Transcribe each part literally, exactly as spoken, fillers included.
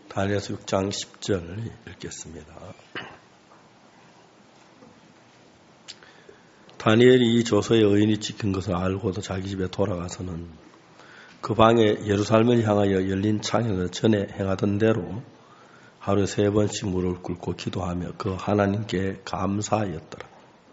다니엘서 육 장 십 절을 읽겠습니다. 다니엘이 이 조서의 의인이 찍힌 것을 알고도 자기 집에 돌아가서는 그 방에 예루살렘을 향하여 열린 창에서 전에 행하던 대로 하루에 세 번씩 무릎을 꿇고 기도하며 그 하나님께 감사하였더라.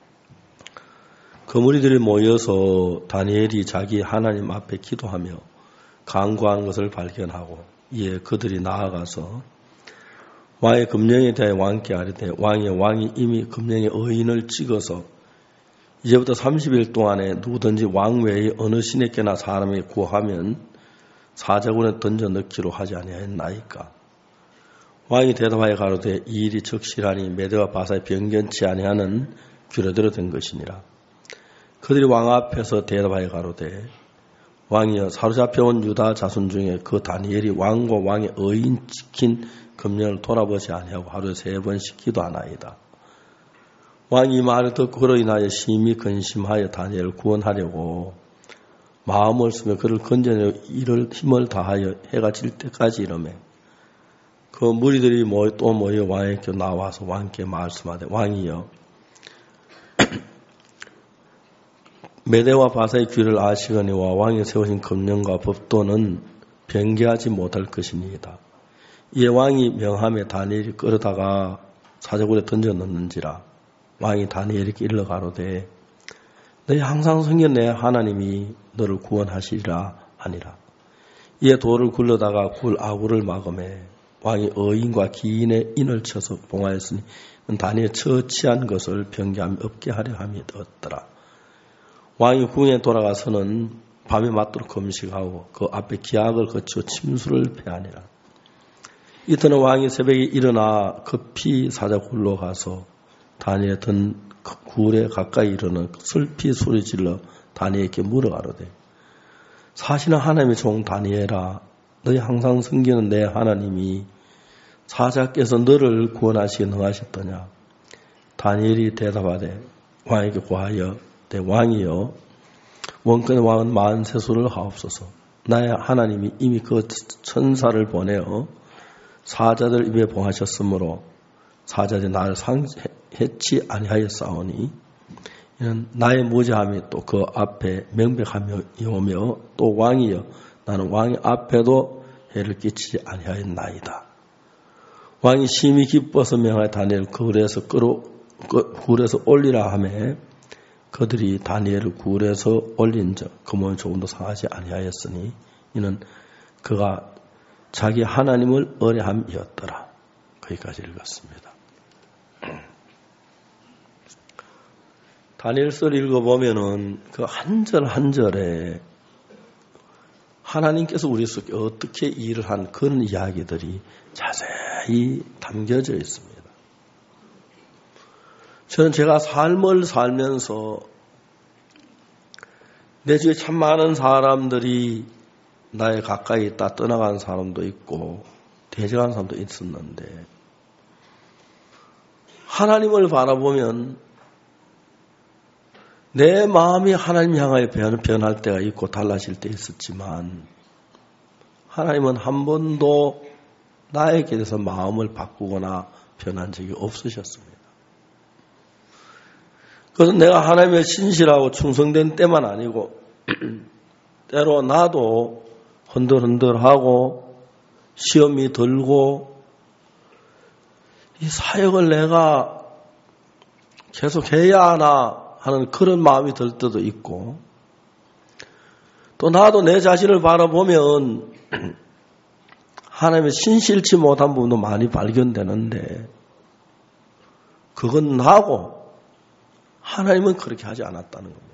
그 무리들이 모여서 다니엘이 자기 하나님 앞에 기도하며 간구한 것을 발견하고 이에 그들이 나아가서 왕의 금령에 대하여 왕께 아뢰되 왕의 왕이 이미 금령의 의인을 찍어서 이제부터 삼십 일 동안에 누구든지 왕 외에 어느 신에게나 사람이 구하면 사자굴에 던져 넣기로 하지 아니하였나이까. 왕이 대답하여 가로되 이 일이 적실하니 메대와 바사에 변견치 아니하는 규례대로 된 것이니라. 그들이 왕 앞에서 대답하여 가로되 왕이여 사로잡혀온 유다 자손 중에 그 다니엘이 왕과 왕의 의인 지킨 금령을 돌아보지 아니하고 하루에 세 번씩 기도하나이다. 왕이 이 말을 듣고 그로 인하여 심히 근심하여 다니엘을 구원하려고 마음을 쓰며 그를 건져내려 이를 힘을 다하여 해가 질 때까지 이르매 그 무리들이 모여, 또 모여 왕에게 나와서 왕께 말씀하되 왕이여 메대와 바사의 귀를 아시거니와 왕이 세우신 금령과 법도는 변개하지 못할 것이니이다. 이에 왕이 명함에 다니엘이 끌어다가 사자굴에 던져 넣는지라. 왕이 다니엘에게 일러 가로되 너희 항상 섬긴 내 하나님이 너를 구원하시리라 하니라. 이에 돌을 굴러다가 굴 아구를 막음에 왕이 의인과 기인의 인을 쳐서 봉하였으니 다니엘 처치한 것을 변개함이 없게 하려 함이 되었더라. 왕이 궁에 돌아가서는 밤에 맞도록 금식하고 그 앞에 기약을 거치고 침수를 패하니라. 이튿날 왕이 새벽에 일어나 급히 사자굴로 가서 다니엘의 든 굴에 가까이 이르는 슬피 소리질러 다니엘에게 물어가로되 사실은 하나님의 종 다니엘아 너희 항상 섬기는 내 하나님이 사자께서 너를 구원하시기 능하셨더냐. 다니엘이 대답하되 왕에게 고하여 내 왕이여 원권의 왕은 만세수를 하옵소서. 나의 하나님이 이미 그 천사를 보내어 사자들 입에 봉하셨으므로 사자들이 나를 상해치 아니하였사오니 이는 나의 무죄함이 또 그 앞에 명백하며오며 또 왕이여 나는 왕의 앞에도 해를 끼치지 아니하였나이다. 왕이 심히 기뻐서 명하여 다니엘 굴에서 끌어 굴에서 올리라 하매 그들이 다니엘을 굴에서 올린 적 그 몸이 조금도 상하지 아니하였으니 이는 그가 자기 하나님을 의뢰함이었더라. 거기까지 읽었습니다. 다니엘서를 읽어보면은 그 한 절 한 절에 하나님께서 우리 속에 어떻게 일을 한 그런 이야기들이 자세히 담겨져 있습니다. 저는 제가 삶을 살면서 내 주위에 참 많은 사람들이 나에 가까이 있다 떠나간 사람도 있고 대적한 사람도 있었는데 하나님을 바라보면 내 마음이 하나님 향하여 변할 때가 있고 달라질 때 있었지만 하나님은 한 번도 나에게 대해서 마음을 바꾸거나 변한 적이 없으셨습니다. 그것은 내가 하나님의 신실하고 충성된 때만 아니고 때로 나도 흔들흔들하고 시험이 들고 이 사역을 내가 계속 해야 하나 하는 그런 마음이 들 때도 있고 또 나도 내 자신을 바라보면 하나님의 신실치 못한 부분도 많이 발견되는데 그건 나고 하나님은 그렇게 하지 않았다는 겁니다.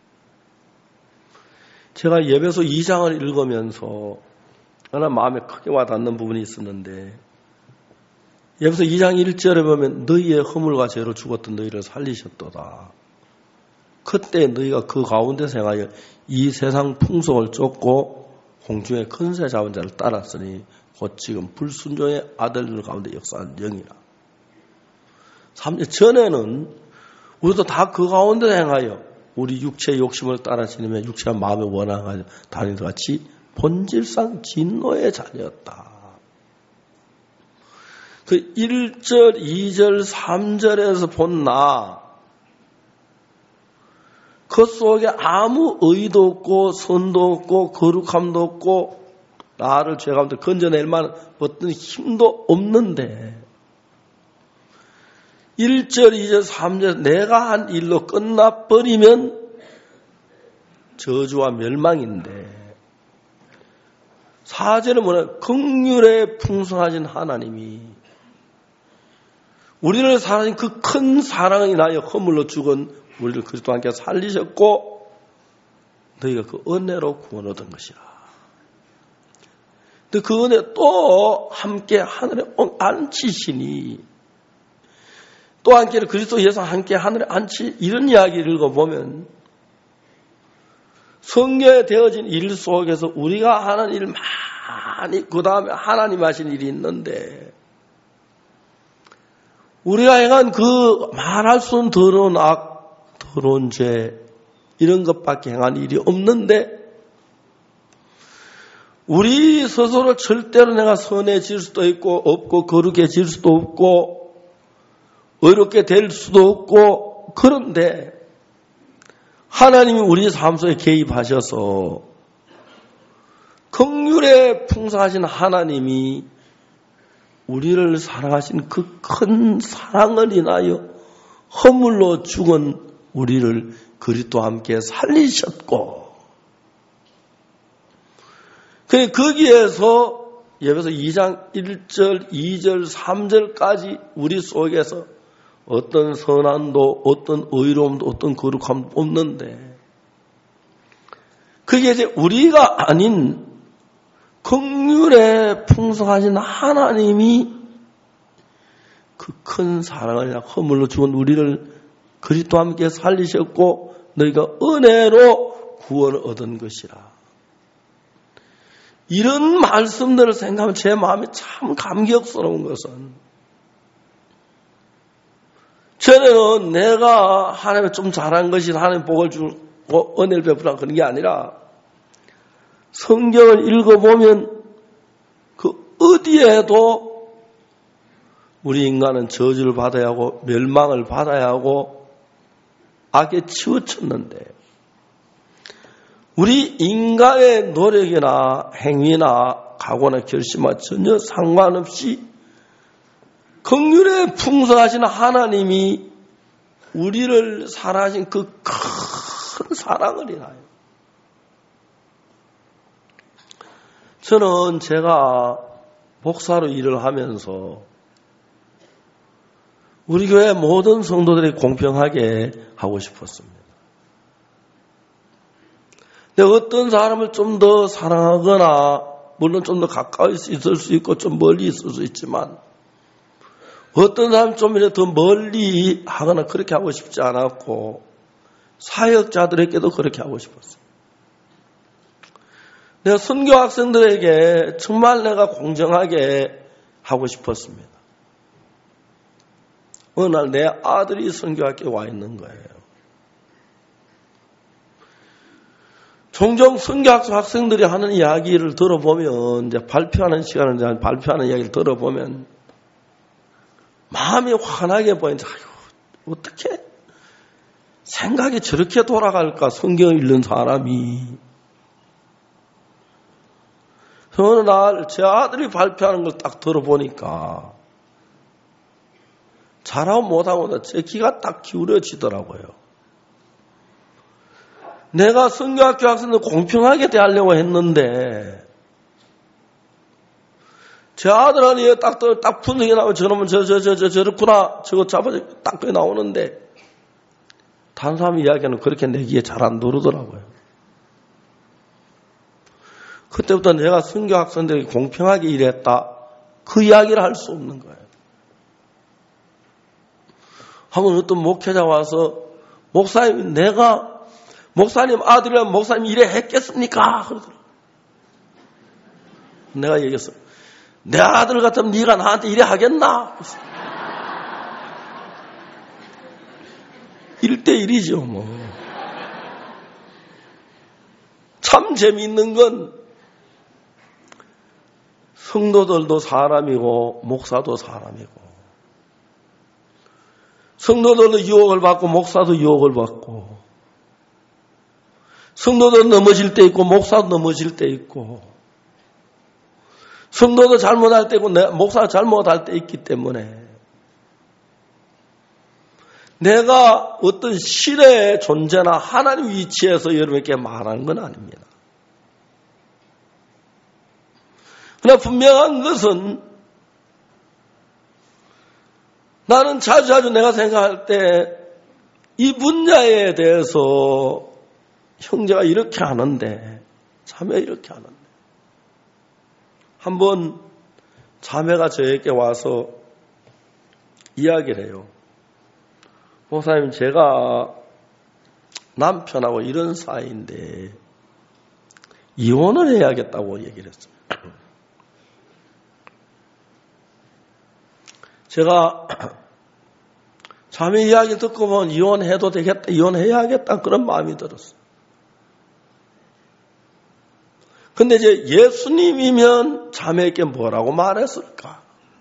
제가 예배소 이 장을 읽으면서 하나 마음에 크게 와닿는 부분이 있었는데 예배소 이 장 일 절에 보면 너희의 허물과 죄로 죽었던 너희를 살리셨도다. 그때 너희가 그 가운데서 행하여 이 세상 풍속을 쫓고 공중의 큰새 잡은 자를 따랐으니 곧 지금 불순종의 아들들 가운데 역사한 영이라. 삼 년 전에는 우리도 다 그 가운데 행하여 우리 육체의 욕심을 따라 지내며 육체와 마음의 원한을 다니는 것 같이 본질상 진노의 자녀였다. 그 일 절, 이 절, 삼 절에서 본 나, 그 속에 아무 의도 없고 선도 없고 거룩함도 없고 나를 죄가운데 건져낼 만한 어떤 힘도 없는데 일 절, 이 절, 삼 절 내가 한 일로 끝나버리면 저주와 멸망인데 사 절은 뭐냐? 긍휼에 풍성하신 하나님이 우리를 사랑하신 그 큰 사랑을 인하여 허물로 죽은 우리를 그리스도와 함께 살리셨고 너희가 그 은혜로 구원 얻은 것이라. 근데 그 은혜 또 함께 하늘에 앉히시니 또 함께 그리스도 예수 함께 하늘에 앉히 이런 이야기를 읽어보면 성경에 되어진 일 속에서 우리가 하는 일 많이 그 다음에 하나님 하신 일이 있는데 우리가 행한 그 말할 수 없는 더러운 악, 더러운 죄 이런 것밖에 행한 일이 없는데 우리 스스로 절대로 내가 선해질 수도 있고 없고 거룩해질 수도 없고 의롭게 될 수도 없고 그런데 하나님이 우리 삶 속에 개입하셔서 긍휼에 풍성하신 하나님이 우리를 사랑하신 그 큰 사랑을 인하여 허물로 죽은 우리를 그리스도와 함께 살리셨고 거기에서 예배서 이 장 일 절, 이 절, 삼 절까지 우리 속에서 어떤 선함도 어떤 의로움도 어떤 거룩함도 없는데 그게 이제 우리가 아닌 긍휼에 풍성하신 하나님이 그 큰 사랑을 허물로 죽은 우리를 그리스도와 함께 살리셨고 너희가 은혜로 구원을 얻은 것이라. 이런 말씀들을 생각하면 제 마음이 참 감격스러운 것은 전에는 내가 하나님을 좀 잘한 것이 하나님 복을 주고 은혜를 베푸라 그런 게 아니라 성경을 읽어보면 그 어디에도 우리 인간은 저주를 받아야 하고 멸망을 받아야 하고 악에 치우쳤는데 우리 인간의 노력이나 행위나 각오나 결심과 전혀 상관없이 긍휼에 풍성하신 하나님이 우리를 사랑하신 그 큰 사랑을 인하여 저는 제가 목사로 일을 하면서 우리 교회 모든 성도들이 공평하게 하고 싶었습니다. 근데 어떤 사람을 좀 더 사랑하거나 물론 좀 더 가까이 있을 수 있고 좀 멀리 있을 수 있지만 어떤 사람 좀 더 멀리 하거나 그렇게 하고 싶지 않았고 사역자들에게도 그렇게 하고 싶었어요. 내가 선교 학생들에게 정말 내가 공정하게 하고 싶었습니다. 어느 날 내 아들이 선교학교에 와 있는 거예요. 종종 선교학교 학생들이 하는 이야기를 들어보면 이제 발표하는 시간을 이제 발표하는 이야기를 들어보면 마음이 환하게 보이는데 아유, 어떻게 생각이 저렇게 돌아갈까 성경을 읽는 사람이. 어느 날 제 아들이 발표하는 걸 딱 들어보니까 잘하고 못하고 제 귀가 딱 기울여지더라고요. 내가 선교학교 학생들 공평하게 대하려고 했는데 제 아들한테 딱, 딱 분석이 나오면 저놈은 저, 저, 저, 저, 저렇구나. 저거 잡아서 딱 그게 나오는데 다른 사람 이야기는 그렇게 내 귀에 잘 안 들어오더라고요. 그때부터 내가 선교 학생들에게 공평하게 일했다. 그 이야기를 할 수 없는 거예요. 한번 어떤 목회자 와서 목사님 내가 목사님 아들이라면 목사님 이래 했겠습니까? 그러더라고요. 내가 얘기했어. 내 아들 같으면 네가 나한테 이래 하겠나? 일 대 일이죠 뭐. 참 재미있는 건 성도들도 사람이고 목사도 사람이고 성도들도 유혹을 받고 목사도 유혹을 받고 성도도 넘어질 때 있고 목사도 넘어질 때 있고 성도도 잘못할 때 있고 목사가 잘못할 때 있기 때문에 내가 어떤 실의 존재나 하나님 위치에서 여러분에게 말하는 건 아닙니다. 그러나 분명한 것은 나는 자주자주 내가 생각할 때 이 분야에 대해서 형제가 이렇게 하는데 자매가 이렇게 하는데 한번 자매가 저에게 와서 이야기를 해요. 목사님, 제가 남편하고 이런 사이인데 이혼을 해야겠다고 얘기를 했어요. 제가 자매 이야기 듣고 보면 이혼해도 되겠다, 이혼해야겠다 그런 마음이 들었어요. 근데 이제 예수님이면 자매에게 뭐라고 말했을까?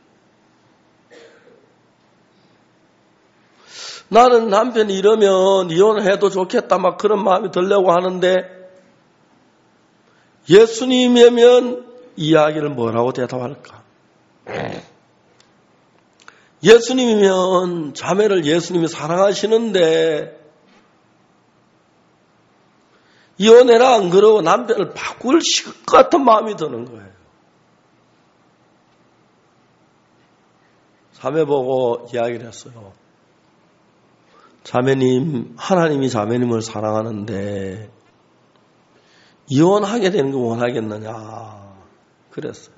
나는 남편이 이러면 이혼해도 좋겠다 막 그런 마음이 들려고 하는데 예수님이면 이야기를 뭐라고 대답할까? 예수님이면 자매를 예수님이 사랑하시는데 이혼해라 안 그러고 남편을 바꿀 것 같은 마음이 드는 거예요. 자매 보고 이야기를 했어요. 자매님, 하나님이 자매님을 사랑하는데 이혼하게 되는 거 원하겠느냐 그랬어요.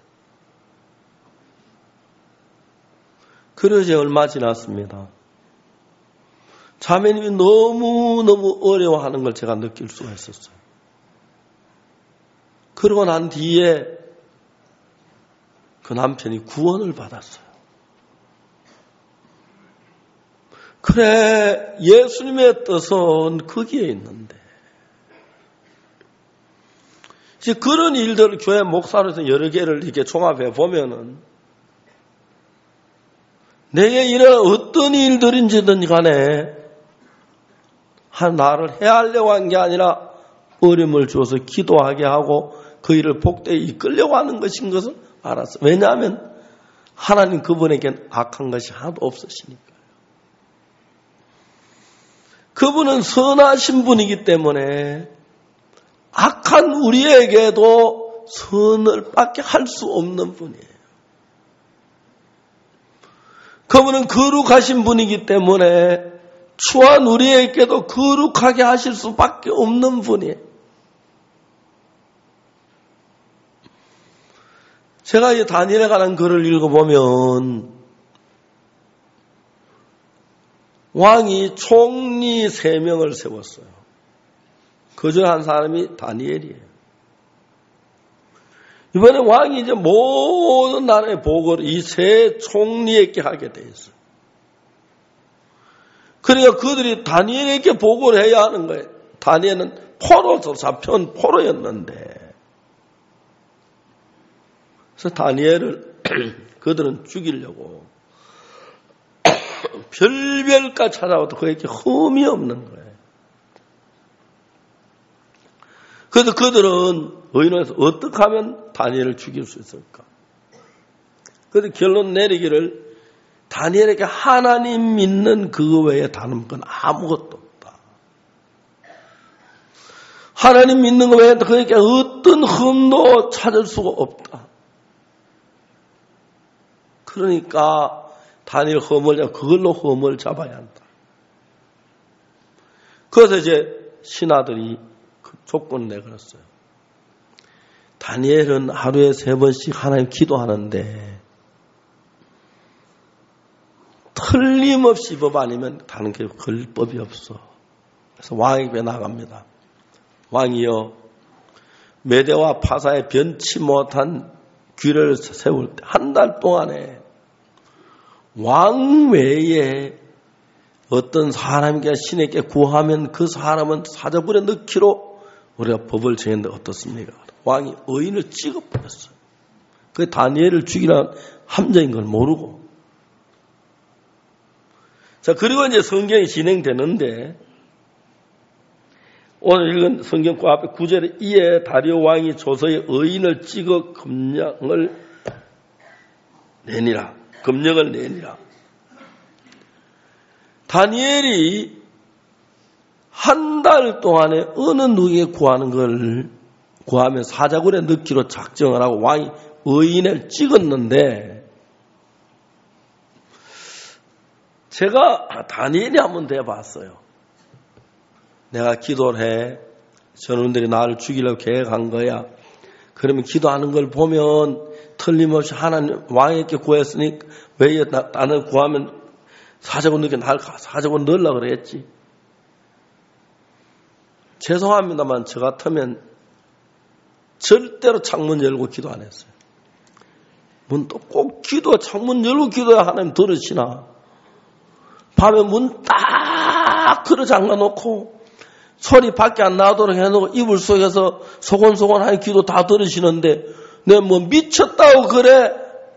그러지 얼마 지났습니다. 자매님이 너무너무 어려워하는 걸 제가 느낄 수가 있었어요. 그러고 난 뒤에 그 남편이 구원을 받았어요. 그래, 예수님의 뜻은 거기에 있는데 이제 그런 일들을 교회 목사로서 여러 개를 이렇게 종합해 보면은 내게 이런 어떤 일들인지든 간에 한 나를 해하려고 한 게 아니라 어려움을 주어서 기도하게 하고 그 일을 복되게 이끌려고 하는 것인 것을 알았어요. 왜냐하면 하나님 그분에겐 악한 것이 하나도 없으시니까요. 그분은 선하신 분이기 때문에 악한 우리에게도 선을 밖에 할 수 없는 분이에요. 그분은 거룩하신 분이기 때문에 추한 우리에게도 거룩하게 하실 수밖에 없는 분이에요. 제가 이 다니엘에 관한 글을 읽어보면 왕이 총리 세 명을 세웠어요. 그중 한 사람이 다니엘이에요. 이번에 왕이 이제 모든 나라의 보고를 이 세 총리에게 하게 돼 있어요. 그러니까 그들이 다니엘에게 보고를 해야 하는 거예요. 다니엘은 포로로 잡혀온 포로였는데. 그래서 다니엘을 그들은 죽이려고 별별까지 찾아와도 그에게 흠이 없는 거예요. 그래서 그들은 의논해서 어떻게 하면 다니엘을 죽일 수 있을까? 그래서 결론 내리기를 다니엘에게 하나님 믿는 그 외에 다른 건 아무것도 없다. 하나님 믿는 것 외에 그에게 어떤 흠도 찾을 수가 없다. 그러니까 다니엘 흠을 잡아 그걸로 흠을 잡아야 한다. 그래서 이제 신하들이 그 조건을 내걸었어요. 다니엘은 하루에 세 번씩 하나님 기도하는데 틀림없이 법 아니면 다른 게 걸 법이 없어. 그래서 왕에게 나갑니다. 왕이여, 메대와 파사에 변치 못한 귀를 세울 때 한 달 동안에 왕 외에 어떤 사람에게 신에게 구하면 그 사람은 사자불에 넣기로 우리가 법을 정했는데 어떻습니까? 왕이 의인을 찍어버렸어요. 그 다니엘을 죽이라는 함정인 걸 모르고. 자, 그리고 이제 성경이 진행되는데, 오늘 읽은 성경 그 앞에 구 절에 이에 다리오 왕이 조서의 의인을 찍어 금령을 내니라. 금령을 내니라. 다니엘이 한 달 동안에 어느 누구에게 구하는 걸 구하면 사자굴에 넣기로 작정을 하고 왕이 의인을 찍었는데, 제가 다니엘이 한번 돼봤어요. 내가 기도를 해. 전원들이 나를 죽이려고 계획한 거야. 그러면 기도하는 걸 보면 틀림없이 하나님 왕에게 구했으니 왜 나는 구하면 사자굴 넣게 날 사자굴 넣으려고 그랬지. 죄송합니다만 저 같으면 절대로 창문 열고 기도 안 했어요. 문 또 꼭 기도, 창문 열고 기도해야 하나님 들으시나. 밤에 문 딱 걸어 잠가 놓고 소리 밖에 안 나도록 해놓고 이불 속에서 소곤소곤 하는 기도 다 들으시는데 내가 뭐 미쳤다고 그래?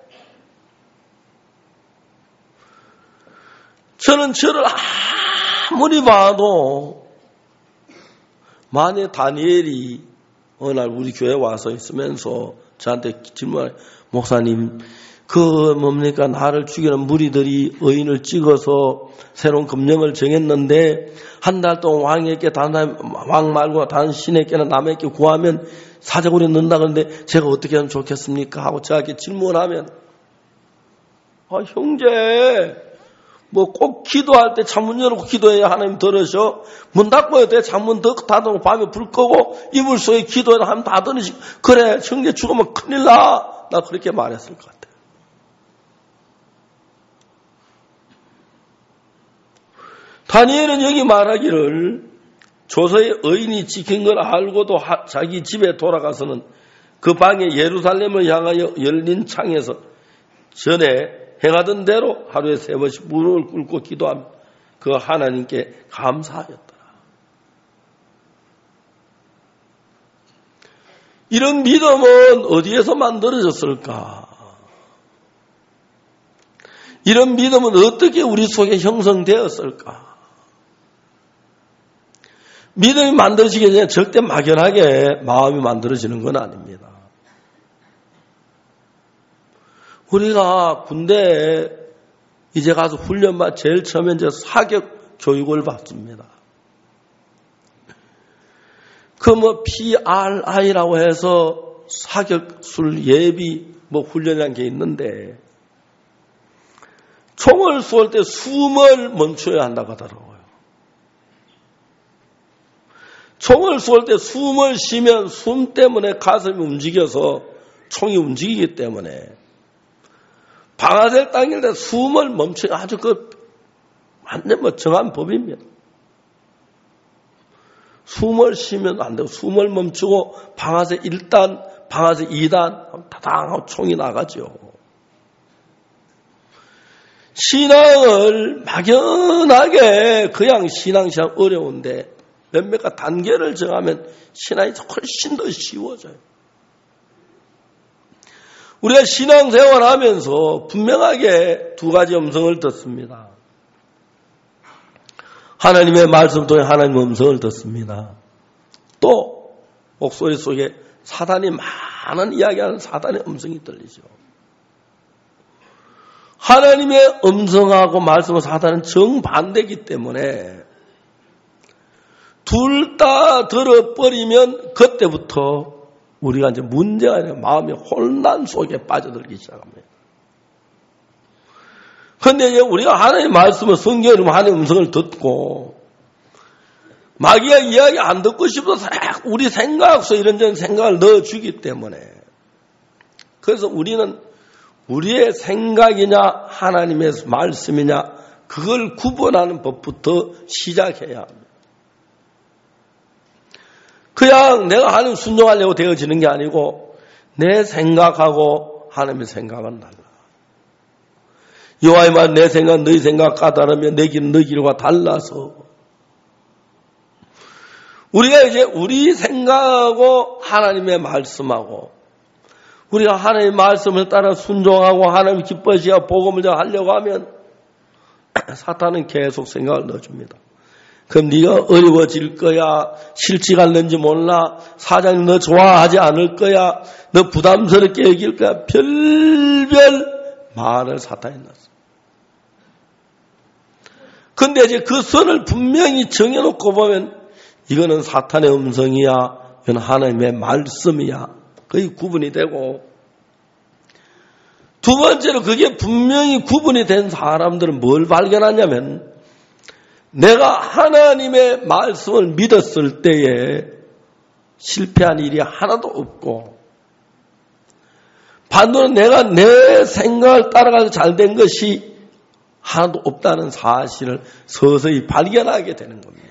저는 저를 아무리 봐도 만약 다니엘이 어느 날 우리 교회 와서 있으면서 저한테 질문해, 목사님 그 뭡니까 나를 죽이는 무리들이 의인을 찍어서 새로운 금령을 정했는데 한 달 동안 왕에게 다른 왕 말고 다른 신에게나 남에게 구하면 사자굴에 넣는다 그러는데 제가 어떻게 하면 좋겠습니까? 하고 저에게 질문하면, 아 형제 뭐 꼭 기도할 때 창문 열고 기도해야 하나님 들으셔. 문 닫고 해도 돼. 창문 닫고 밤에 불 끄고 이불 속에 기도해야 하면 다 들으시. 그래 형제 죽으면 큰일 나. 나 그렇게 말했을 것 같아. 다니엘은 여기 말하기를 조서의 의인이 지킨 걸 알고도 하, 자기 집에 돌아가서는 그 방에 예루살렘을 향하여 열린 창에서 전에 행하던 대로 하루에 세 번씩 무릎을 꿇고 기도하며 그 하나님께 감사하였더라. 이런 믿음은 어디에서 만들어졌을까? 이런 믿음은 어떻게 우리 속에 형성되었을까? 믿음이 만들어지기 전에 절대 막연하게 마음이 만들어지는 건 아닙니다. 우리가 군대에 이제 가서 훈련받 제일 처음에 이제 사격 교육을 받습니다. 그 뭐 피알아이라고 해서 사격술 예비 뭐 훈련이라는 게 있는데 총을 쏠 때 숨을 멈춰야 한다고 하더라고요. 총을 쏠 때 숨을 쉬면 숨 때문에 가슴이 움직여서 총이 움직이기 때문에 방아쇠를 당길 때 숨을 멈춰야 아주 그 완전 뭐 정한 법입니다. 숨을 쉬면 안 되고 숨을 멈추고 방아쇠 일 단, 방아쇠 이 단 타당 하고 총이 나가죠. 신앙을 막연하게 그냥 신앙시장 어려운데 몇몇 가 단계를 정하면 신앙이 훨씬 더 쉬워져요. 우리가 신앙생활 하면서 분명하게 두 가지 음성을 듣습니다. 하나님의 말씀 통해 하나님의 음성을 듣습니다. 또 목소리 속에 사단이 많은 이야기하는 사단의 음성이 들리죠. 하나님의 음성하고 말씀과 사단은 정반대이기 때문에 둘 다 들어버리면 그때부터 우리가 이제 문제가 아니라 마음의 혼란 속에 빠져들기 시작합니다. 그런데 이제 우리가 하나님의 말씀을 성경으로 하나님의 음성을 듣고 마귀가 이야기 안 듣고 싶어서 우리 생각 속에 이런저런 생각을 넣어주기 때문에 그래서 우리는 우리의 생각이냐 하나님의 말씀이냐 그걸 구분하는 법부터 시작해야 합니다. 그냥 내가 하나님 순종하려고 되어지는 게 아니고 내 생각하고 하나님의 생각은 달라. 여호와의 말 내 생각 너희 생각 까다르며 내 길은 너희 길과 달라서 우리가 이제 우리 생각하고 하나님의 말씀하고 우리가 하나님의 말씀을 따라 순종하고 하나님 기뻐하시고 복음을 하려고 하면 사탄은 계속 생각을 넣어줍니다. 그럼 네가 어려워질 거야. 실직할는지 몰라. 사장님 너 좋아하지 않을 거야. 너 부담스럽게 여길 거야. 별별 말을 사탄이 넣었어. 근데 이제 그 선을 분명히 정해놓고 보면 이거는 사탄의 음성이야. 이건 하나님의 말씀이야. 거의 구분이 되고, 두 번째로 그게 분명히 구분이 된 사람들은 뭘 발견하냐면 내가 하나님의 말씀을 믿었을 때에 실패한 일이 하나도 없고 반대로 내가 내 생각을 따라가서 잘된 것이 하나도 없다는 사실을 서서히 발견하게 되는 겁니다.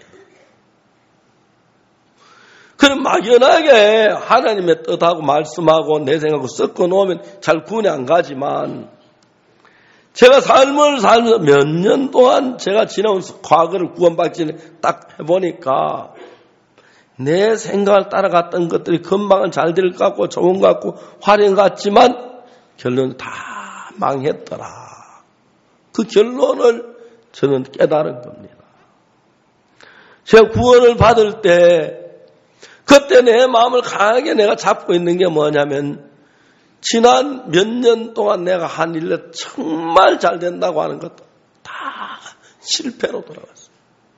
그럼 막연하게 하나님의 뜻하고 말씀하고 내 생각하고 섞어 놓으면 잘 구분이 안 가지만 제가 삶을 살면서 몇 년 동안 제가 지나온 과거를 구원받기 전에 딱 해보니까 내 생각을 따라갔던 것들이 금방은 잘 될 것 같고 좋은 것 같고 화려한 것 같지만 결론은 다 망했더라. 그 결론을 저는 깨달은 겁니다. 제가 구원을 받을 때 그때 내 마음을 강하게 내가 잡고 있는 게 뭐냐면 지난 몇 년 동안 내가 한 일에 정말 잘 된다고 하는 것도 다 실패로 돌아갔어요.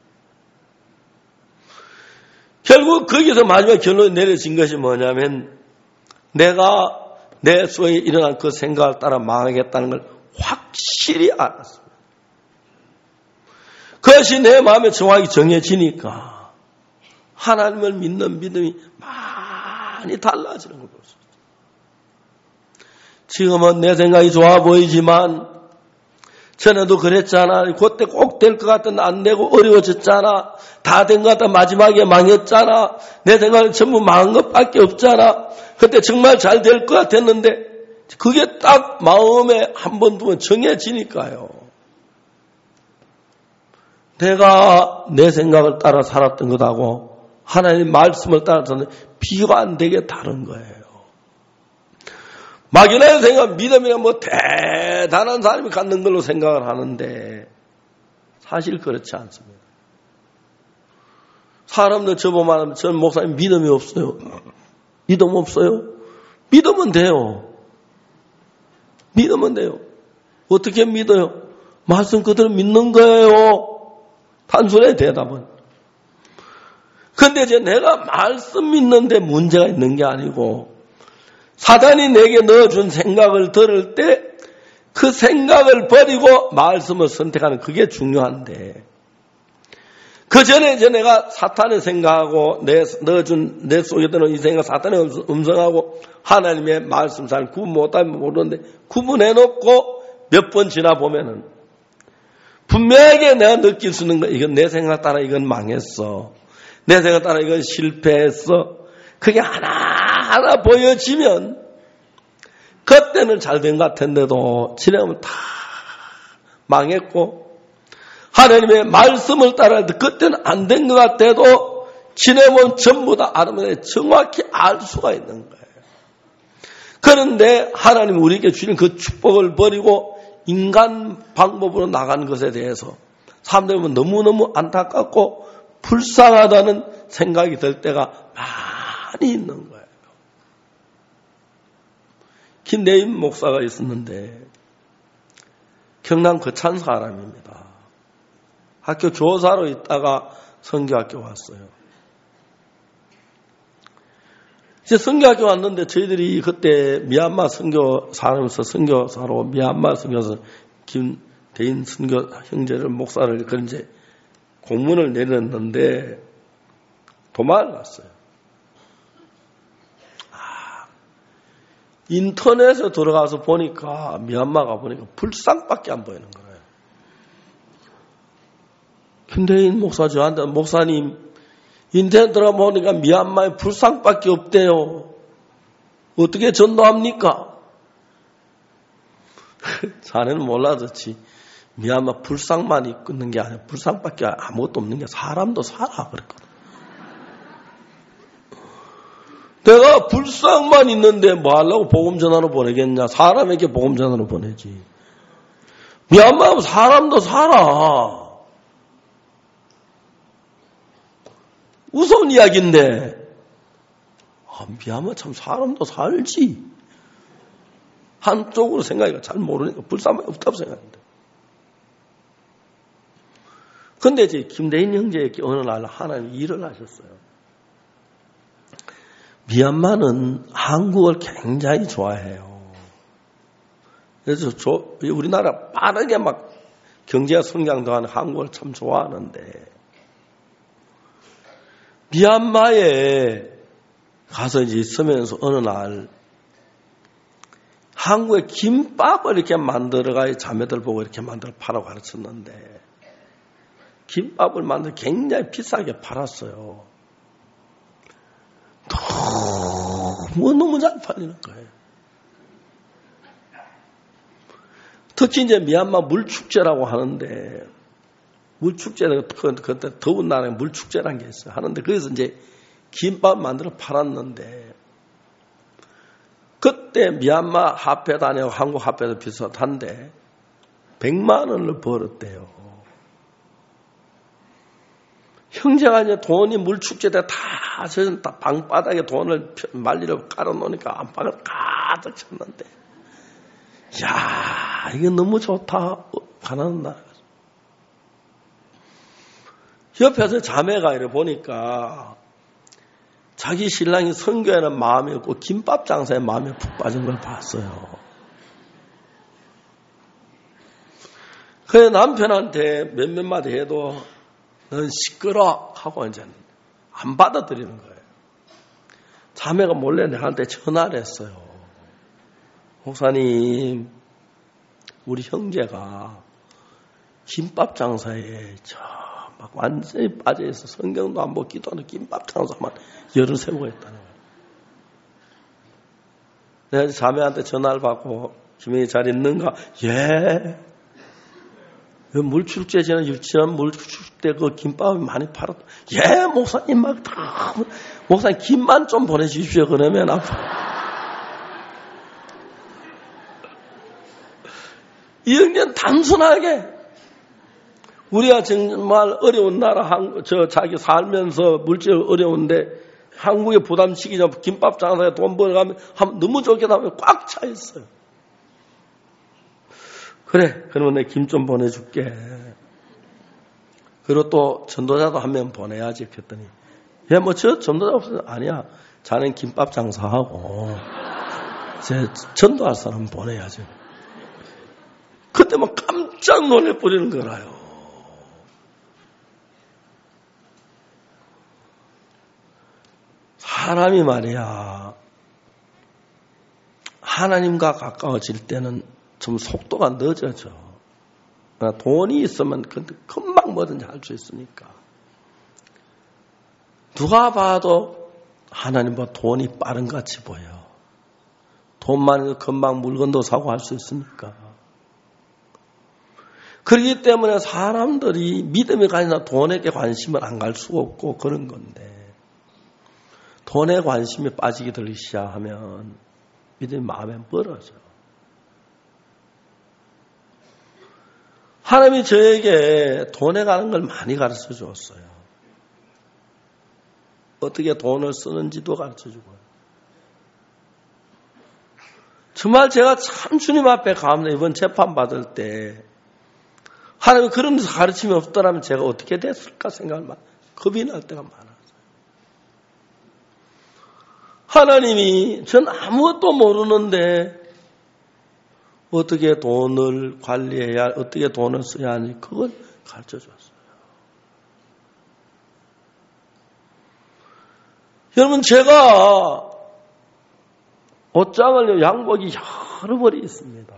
결국 거기서 마지막 결론이 내려진 것이 뭐냐면 내가 내 속에 일어난 그 생각을 따라 망하겠다는 걸 확실히 알았습니다. 그것이 내 마음에 정확히 정해지니까 하나님을 믿는 믿음이 많이 달라지는 걸 볼 수 있어요. 지금은 내 생각이 좋아 보이지만 전에도 그랬잖아. 그때 꼭 될 것 같은데 안 되고 어려워졌잖아. 다 된 것 같다 마지막에 망했잖아. 내 생각은 전부 망한 것밖에 없잖아. 그때 정말 잘 될 것 같았는데 그게 딱 마음에 한 번 두 번 정해지니까요. 내가 내 생각을 따라 살았던 것하고 하나님 말씀을 따라서는 비교가 안 되게 다른 거예요. 막연하게 생각, 믿음이란 뭐 대단한 사람이 갖는 걸로 생각을 하는데 사실 그렇지 않습니다. 사람들 저보면 하면 전 목사님 믿음이 없어요. 믿음 없어요? 믿으면 돼요. 믿으면 돼요. 어떻게 믿어요? 말씀 그대로 믿는 거예요. 단순해 대답은. 근데 이제 내가 말씀 믿는데 문제가 있는 게 아니고 사단이 내게 넣어준 생각을 들을 때 그 생각을 버리고 말씀을 선택하는 그게 중요한데 그 전에 이제 내가 사탄의 생각하고 내 넣어준 내 속에 드는 이 생각 사탄의 음성하고 하나님의 말씀 잘 구분 못하면 모르는데 구분해놓고 몇 번 지나 보면은 분명하게 내가 느낄 수 있는 거 이건 내 생각 따라 이건 망했어. 내 생각 따라 이건 실패했어. 그게 하나하나 보여지면 그때는 잘 된 것 같은데도 지나면 다 망했고 하나님의 말씀을 따라야 돼. 그때는 안 된 것 같아도 지내면 전부 다 알면 정확히 알 수가 있는 거예요. 그런데 하나님 우리에게 주신 그 축복을 버리고 인간 방법으로 나간 것에 대해서 사람들이 너무너무 안타깝고 불쌍하다는 생각이 들 때가 많이 있는 거예요. 김대인 목사가 있었는데 경남 거창 사람입니다. 학교 교사로 있다가 선교학교 왔어요. 이제 선교학교 왔는데 저희들이 그때 미얀마 선교 사람에서 선교사로 미얀마 선교사 김대인 선교 형제를 목사를 그런 이제 공문을 내렸는데 도망을 갔어요. 아, 인터넷에 들어가서 보니까 미얀마가 보니까 불상밖에 안 보이는 거예요. 김대인 목사 저한테 목사님 인터넷 들어가 보니까 미얀마에 불상밖에 없대요. 어떻게 전도합니까? 자네는 몰라졌지. 미얀마 불상만 있는 게 아니라 불상밖에 아무것도 없는 게 사람도 살아 그랬거든. 내가 불상만 있는데 뭐 하려고 복음전화로 보내겠냐. 사람에게 복음전화로 보내지. 미얀마 사람도 살아. 무서운 이야기인데 아, 미얀마 참 사람도 살지. 한쪽으로 생각이 잘 모르니까 불쌍함이 없다고 생각합니다. 그런데 이제 김대인 형제에게 어느 날 하나님이 일을 하셨어요. 미얀마는 한국을 굉장히 좋아해요. 그래서 저, 우리나라 빠르게 막 경제가 성장도 하는 한국을 참 좋아하는데 미얀마에 가서 이제 있으면서 어느 날 한국에 김밥을 이렇게 만들어가 자매들 보고 이렇게 만들어 팔아 가르쳤는데 김밥을 만들어 굉장히 비싸게 팔았어요. 너무 너무 잘 팔리는 거예요. 특히 이제 미얀마 물축제라고 하는데 물축제는 그때 더운 날에 물축제라는 게 있어요. 하는데 그래서 이제 김밥 만들어 팔았는데 그때 미얀마 화폐 단위하고 한국 화폐도 비슷한데 백만 원을 벌었대요. 형제가 이제 돈이 물축제 때 다, 저, 다 방바닥에 돈을 말리려고 깔아놓으니까 안방을 가득 찼는데, 이야, 이게 너무 좋다. 가난한 나라. 옆에서 자매가 이래 보니까 자기 신랑이 선교에는 마음이 없고 김밥 장사에 마음이 푹 빠진 걸 봤어요. 그래 남편한테 몇몇 마디 해도 넌 시끄러 하고 이제 안 받아들이는 거예요. 자매가 몰래 내한테 전화를 했어요. 목사님, 우리 형제가 김밥 장사에 저 막 완전히 빠져있어. 성경도 안 보고 기도하는 김밥 장사만 열을 세우고 있다는 거예요. 내가 자매한테 전화를 받고 김영희 잘 있는가? 예. 물축제 지난 지난 물축제 때 그 김밥이 많이 팔았다. 예, 목사님 막 다 목사님 김만 좀 보내주십시오. 그러면 앞으로 이 형제는 단순하게 우리가 정말 어려운 나라 한, 저 자기 살면서 물질 어려운데 한국에 부담시키자 김밥 장사에 돈 벌어가면 하면 너무 좋게 하면 꽉 차 있어요. 그래, 그러면 내 김 좀 보내줄게. 그리고 또 전도자도 한 명 보내야지. 그랬더니, 야, 뭐, 저 전도자 없어요? 아니야. 자넨 김밥 장사하고, 제 전도할 사람 보내야지. 그때 막 깜짝 놀래 버리는 거라요. 사람이 말이야, 하나님과 가까워질 때는 좀 속도가 늦어져. 돈이 있으면 금방 뭐든지 할 수 있으니까. 누가 봐도 하나님보다 돈이 빠른 것 같이 보여. 돈만 해도 금방 물건도 사고 할 수 있으니까. 그렇기 때문에 사람들이 믿음이 가지나 돈에게 관심을 안 갈 수가 없고 그런 건데 돈에 관심이 빠지게 들기 시작하면 믿음이 마음에 멀어져. 하나님이 저에게 돈에 가는 걸 많이 가르쳐 주었어요. 어떻게 돈을 쓰는지도 가르쳐 주고요. 정말 제가 참 주님 앞에 가면 이번 재판 받을 때 하나님이 그런 데서 가르침이 없더라면 제가 어떻게 됐을까 생각을 막 겁이 날 때가 많았어요. 하나님이 전 아무것도 모르는데 어떻게 돈을 관리해야, 어떻게 돈을 써야 하는지 그걸 가르쳐 줬어요. 여러분, 제가 옷장을 양복이 여러 벌이 있습니다.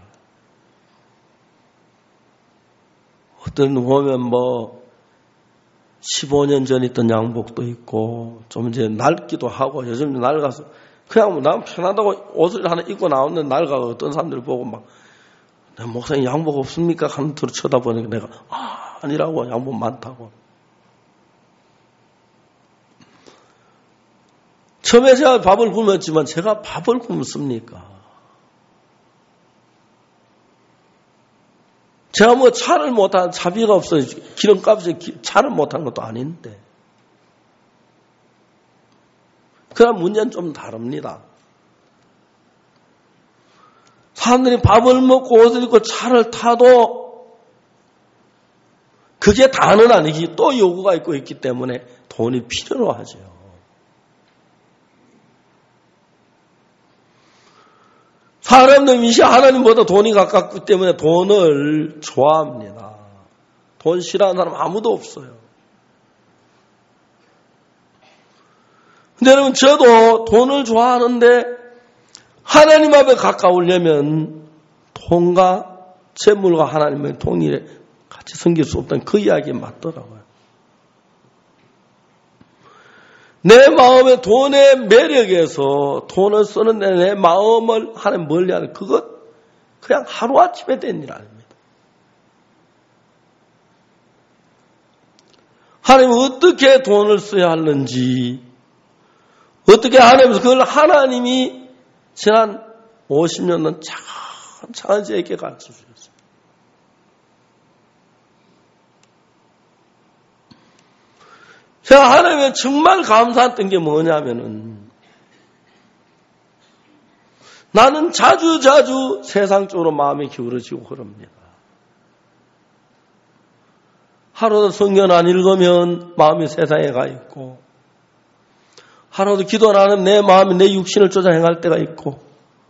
어떤 보면 뭐 십오 년 전 있던 양복도 있고 좀 이제 낡기도 하고 요즘 낡아서 그냥 뭐 난 편하다고 옷을 하나 입고 나오는데 낡아서 어떤 사람들 보고 막 목사님 양복 없습니까? 하는 들어 쳐다보니까 내가 아, 아니라고 양복 많다고. 처음에 제가 밥을 굶었지만 제가 밥을 굶습니까? 제가 뭐 차를 못한, 차비가 없어요. 기름값에 차를 못한 것도 아닌데. 그럼 문제는 좀 다릅니다. 사람들이 밥을 먹고 옷을 입고 차를 타도 그게 다는 아니기 또 요구가 있고 있기 때문에 돈이 필요로 하죠. 사람들은 이시 하나님보다 돈이 가깝기 때문에 돈을 좋아합니다. 돈 싫어하는 사람 아무도 없어요. 근데 여러분, 저도 돈을 좋아하는데 하나님 앞에 가까우려면 돈과 재물과 하나님의 통일에 같이 섬길 수 없다는 그 이야기에 맞더라고요. 내 마음의 돈의 매력에서 돈을 쓰는데 내 마음을 하나님 멀리하는 그것 그냥 하루아침에 된 일 아닙니다. 하나님 어떻게 돈을 써야 하는지 어떻게 하나님께서 그걸 하나님이 지난 오십 년은 차근차근 저에게 가르쳐주셨어요. 제가 하나님께 정말 감사했던 게 뭐냐면은 나는 자주자주 세상적으로 마음이 기울어지고 그럽니다. 하루도 성경 안 읽으면 마음이 세상에 가 있고 하루도 기도 안 하면 내 마음이 내 육신을 쫓아 행할 때가 있고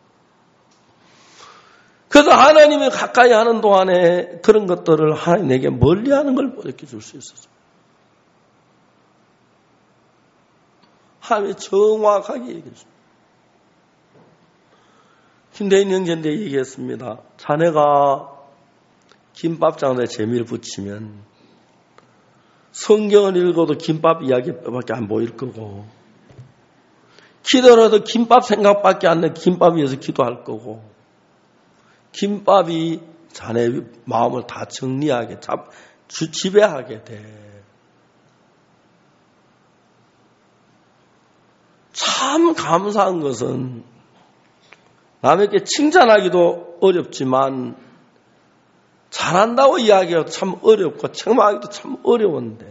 그래서 하나님이 가까이 하는 동안에 그런 것들을 하나님 내게 멀리하는 걸 보여줄 수 있었어요. 하나님이 정확하게 얘기했습니다. 김대인 형제인데 얘기했습니다. 자네가 김밥장에 재미를 붙이면 성경을 읽어도 김밥 이야기밖에 안 보일 거고 기도를 해도 김밥 생각밖에 안 나 김밥 위해서 기도할 거고 김밥이 자네 마음을 다 정리하게 잡, 주, 지배하게 돼. 참 감사한 것은 남에게 칭찬하기도 어렵지만 잘한다고 이야기하기도 참 어렵고 책망하기도 참 어려운데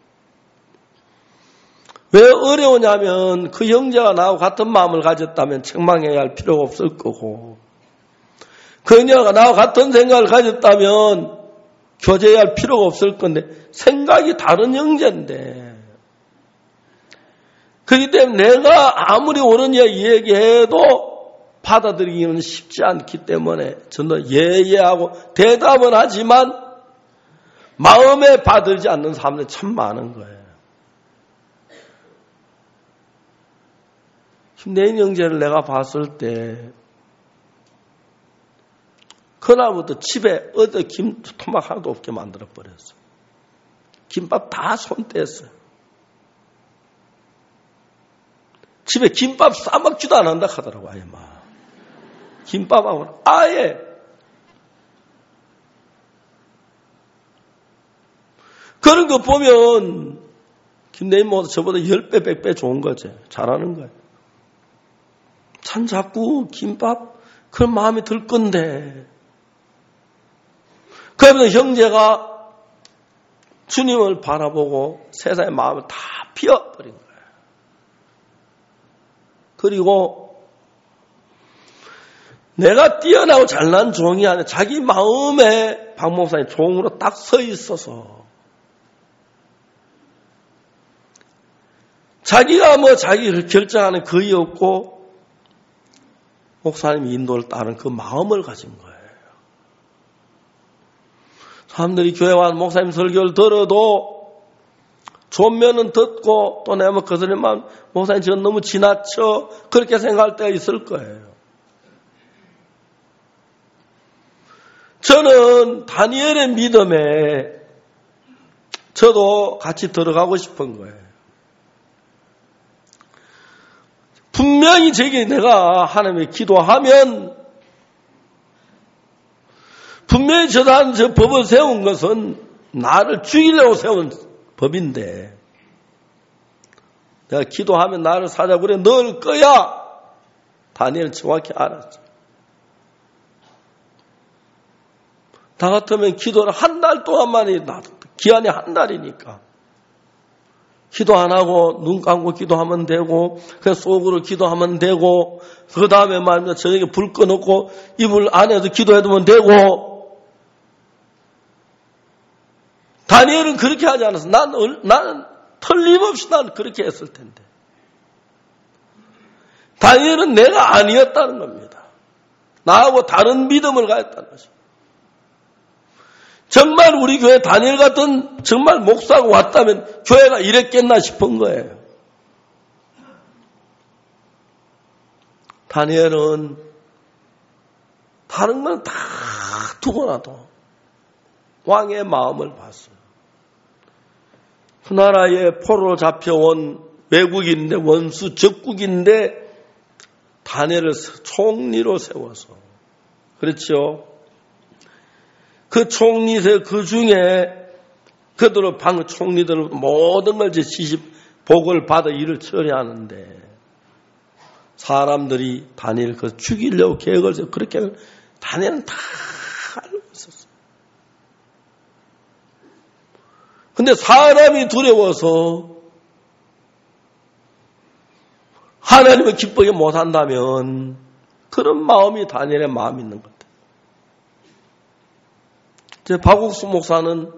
왜 어려우냐면 그 형제가 나하고 같은 마음을 가졌다면 책망해야 할 필요가 없을 거고 그 형제가 나하고 같은 생각을 가졌다면 교제해야 할 필요가 없을 건데 생각이 다른 형제인데 그렇기 때문에 내가 아무리 옳은 이야기 얘기해도 받아들이기는 쉽지 않기 때문에 저는 예예하고 대답은 하지만 마음에 받들지 않는 사람들이 참 많은 거예요. 김대인 형제를 내가 봤을 때 그날부터 집에 어디 김 토막 하나도 없게 만들어버렸어요. 김밥 다 손 뗐어요. 집에 김밥 싸먹지도 안 한다 하더라고, 아예 막. 김밥하고는 아예. 그런 거 보면, 김대인 모두 저보다 십 배, 백 배 좋은 거지. 잘하는 거예요. 참 자꾸 김밥, 그런 마음이 들 건데. 그러면서 형제가 주님을 바라보고 세상의 마음을 다 피워버린 거예요. 그리고 내가 뛰어나고 잘난 종이 아니라 자기 마음에 박 목사님 종으로 딱 서 있어서 자기가 뭐 자기를 결정하는 거의 없고 목사님 인도를 따르는 그 마음을 가진 거예요. 사람들이 교회 와서 목사님 설교를 들어도 좋으면은 듣고 또 내가 뭐 그 소리만 목사님 저건 너무 지나쳐 그렇게 생각할 때가 있을 거예요. 저는 다니엘의 믿음에 저도 같이 들어가고 싶은 거예요. 분명히 저기 내가 하나님께 기도하면 분명히 저단 저 법을 세운 것은 나를 죽이려고 세운 법인데 내가 기도하면 나를 사자굴에 넣을 거야. 다니엘은 정확히 알았죠. 다 같으면 기도를 한 달 동안만이 기한이 한 달이니까 기도 안 하고 눈 감고 기도하면 되고 그냥 속으로 기도하면 되고 그 다음에 말이면 저녁에 불 꺼놓고 이불 안에도 기도해두면 되고 다니엘은 그렇게 하지 않았어. 난, 나는 틀림없이 난 그렇게 했을 텐데 다니엘은 내가 아니었다는 겁니다. 나하고 다른 믿음을 가졌다는 것입니다. 정말 우리 교회 다니엘 같은 정말 목사가 왔다면 교회가 이랬겠나 싶은 거예요. 다니엘은 다른 건 다 두고 나도 왕의 마음을 봤어요. 그 나라에 포로로 잡혀온 외국인인데 원수 적국인데 다니엘을 총리로 세워서 그렇죠. 그 총리세 그 중에 그들은 방 총리들 모든 걸 이제 지시 복을 받아 일을 처리하는데 사람들이 다니엘 그 죽이려고 계획을 해서 그렇게 다니엘은 다 알고 있었어요. 근데 사람이 두려워서 하나님을 기쁘게 못한다면 그런 마음이 다니엘의 마음이 있는 것 같아요. 제 박옥수 목사는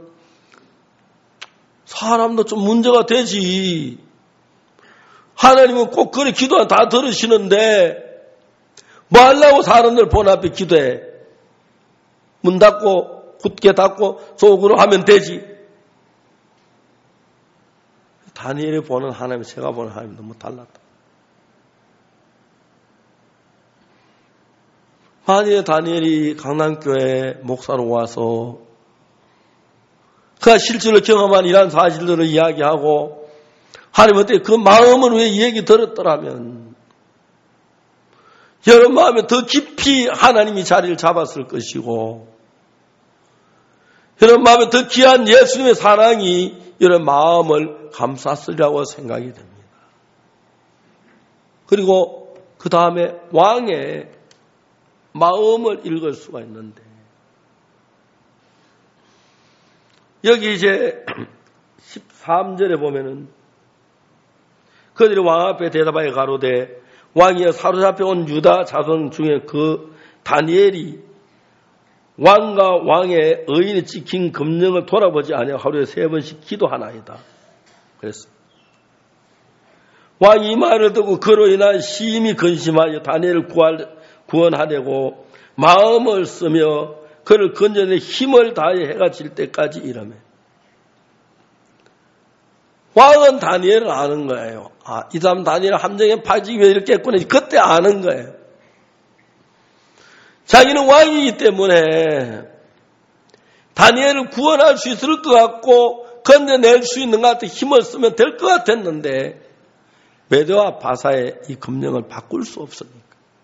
사람도 좀 문제가 되지. 하나님은 꼭 그래 기도 다 들으시는데 뭐 하려고 사람들 본 앞에 기도해. 문 닫고 굳게 닫고 속으로 하면 되지. 다니엘이 보는 하나님, 제가 보는 하나님 너무 달랐다. 만약에 다니엘이 강남교회 목사로 와서 그가 실제로 경험한 이러한 사실들을 이야기하고 하나님한테 그 마음을 왜 얘기 들었더라면 여러분 마음에 더 깊이 하나님이 자리를 잡았을 것이고 여러분 마음에 더 귀한 예수님의 사랑이 여러분 마음을 감쌌으리라고 생각이 됩니다. 그리고 그 다음에 왕의 마음을 읽을 수가 있는데 여기 이제 십삼 절에 보면은 그들이 왕 앞에 대답하여 가로되 왕이여 사로잡혀 온 유다 자손 중에 그 다니엘이 왕과 왕의 의인이 지킨 금령을 돌아보지 아니하고 하루에 세 번씩 기도하나이다. 그랬습니다. 왕이 이 말을 듣고 그로 인한 심히 근심하여 다니엘을 구할, 구원하려고 마음을 쓰며 그를 건져내 힘을 다해 해가 질 때까지 이러매. 왕은 다니엘을 아는 거예요. 아, 이 사람 다니엘 함정에 빠지기 위해 이렇게 했구나. 그때 아는 거예요. 자기는 왕이기 때문에 다니엘을 구원할 수 있을 것 같고 건져낼 수 있는 것 같아 힘을 쓰면 될 것 같았는데 메대와 바사의 이 금령을 바꿀 수 없으니까.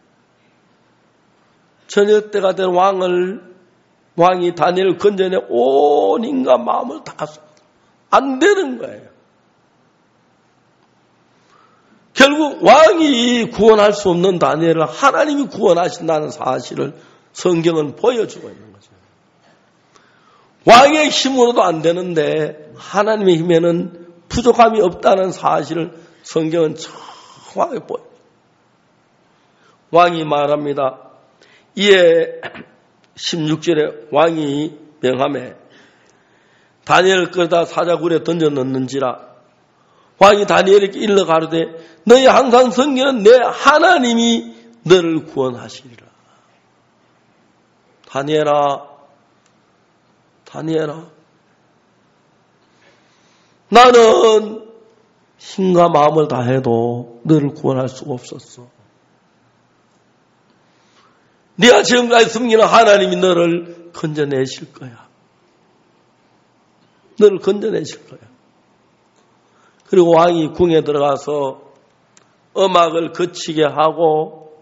저녁 때가 된 왕을 왕이 다니엘을 건져내 온 인간 마음을 다 안 되는 거예요. 결국 왕이 구원할 수 없는 다니엘을 하나님이 구원하신다는 사실을 성경은 보여주고 있는 거죠. 왕의 힘으로도 안 되는데 하나님의 힘에는 부족함이 없다는 사실을 성경은 정확하게 보여요. 왕이 말합니다. 이에 십육 절에 왕이 명함에 다니엘을 끌다 사자굴에 던져 넣는지라. 왕이 다니엘에게 일러 가로되 너희 항상 섬기는 내 하나님이 너를 구원하시리라. 다니엘아, 다니엘아, 나는 힘과 마음을 다해도 너를 구원할 수가 없었어. 네가 지금까지 섬기는 하나님이 너를 건져내실 거야. 너를 건져내실 거야. 그리고 왕이 궁에 들어가서 음악을 거치게 하고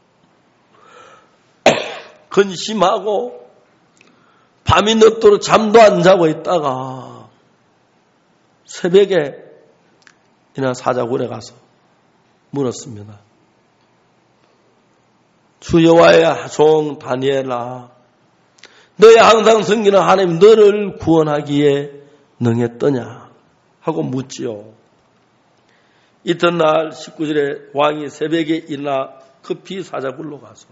근심하고 밤이 늦도록 잠도 안 자고 있다가 새벽에 이나 사자굴에 가서 물었습니다. 주 여호와의 종 다니엘아, 너의 항상 섬기는 하나님 너를 구원하기에 능했더냐 하고 묻지요. 이튿날 십구 절에 왕이 새벽에 일어나 급히 사자굴로 가서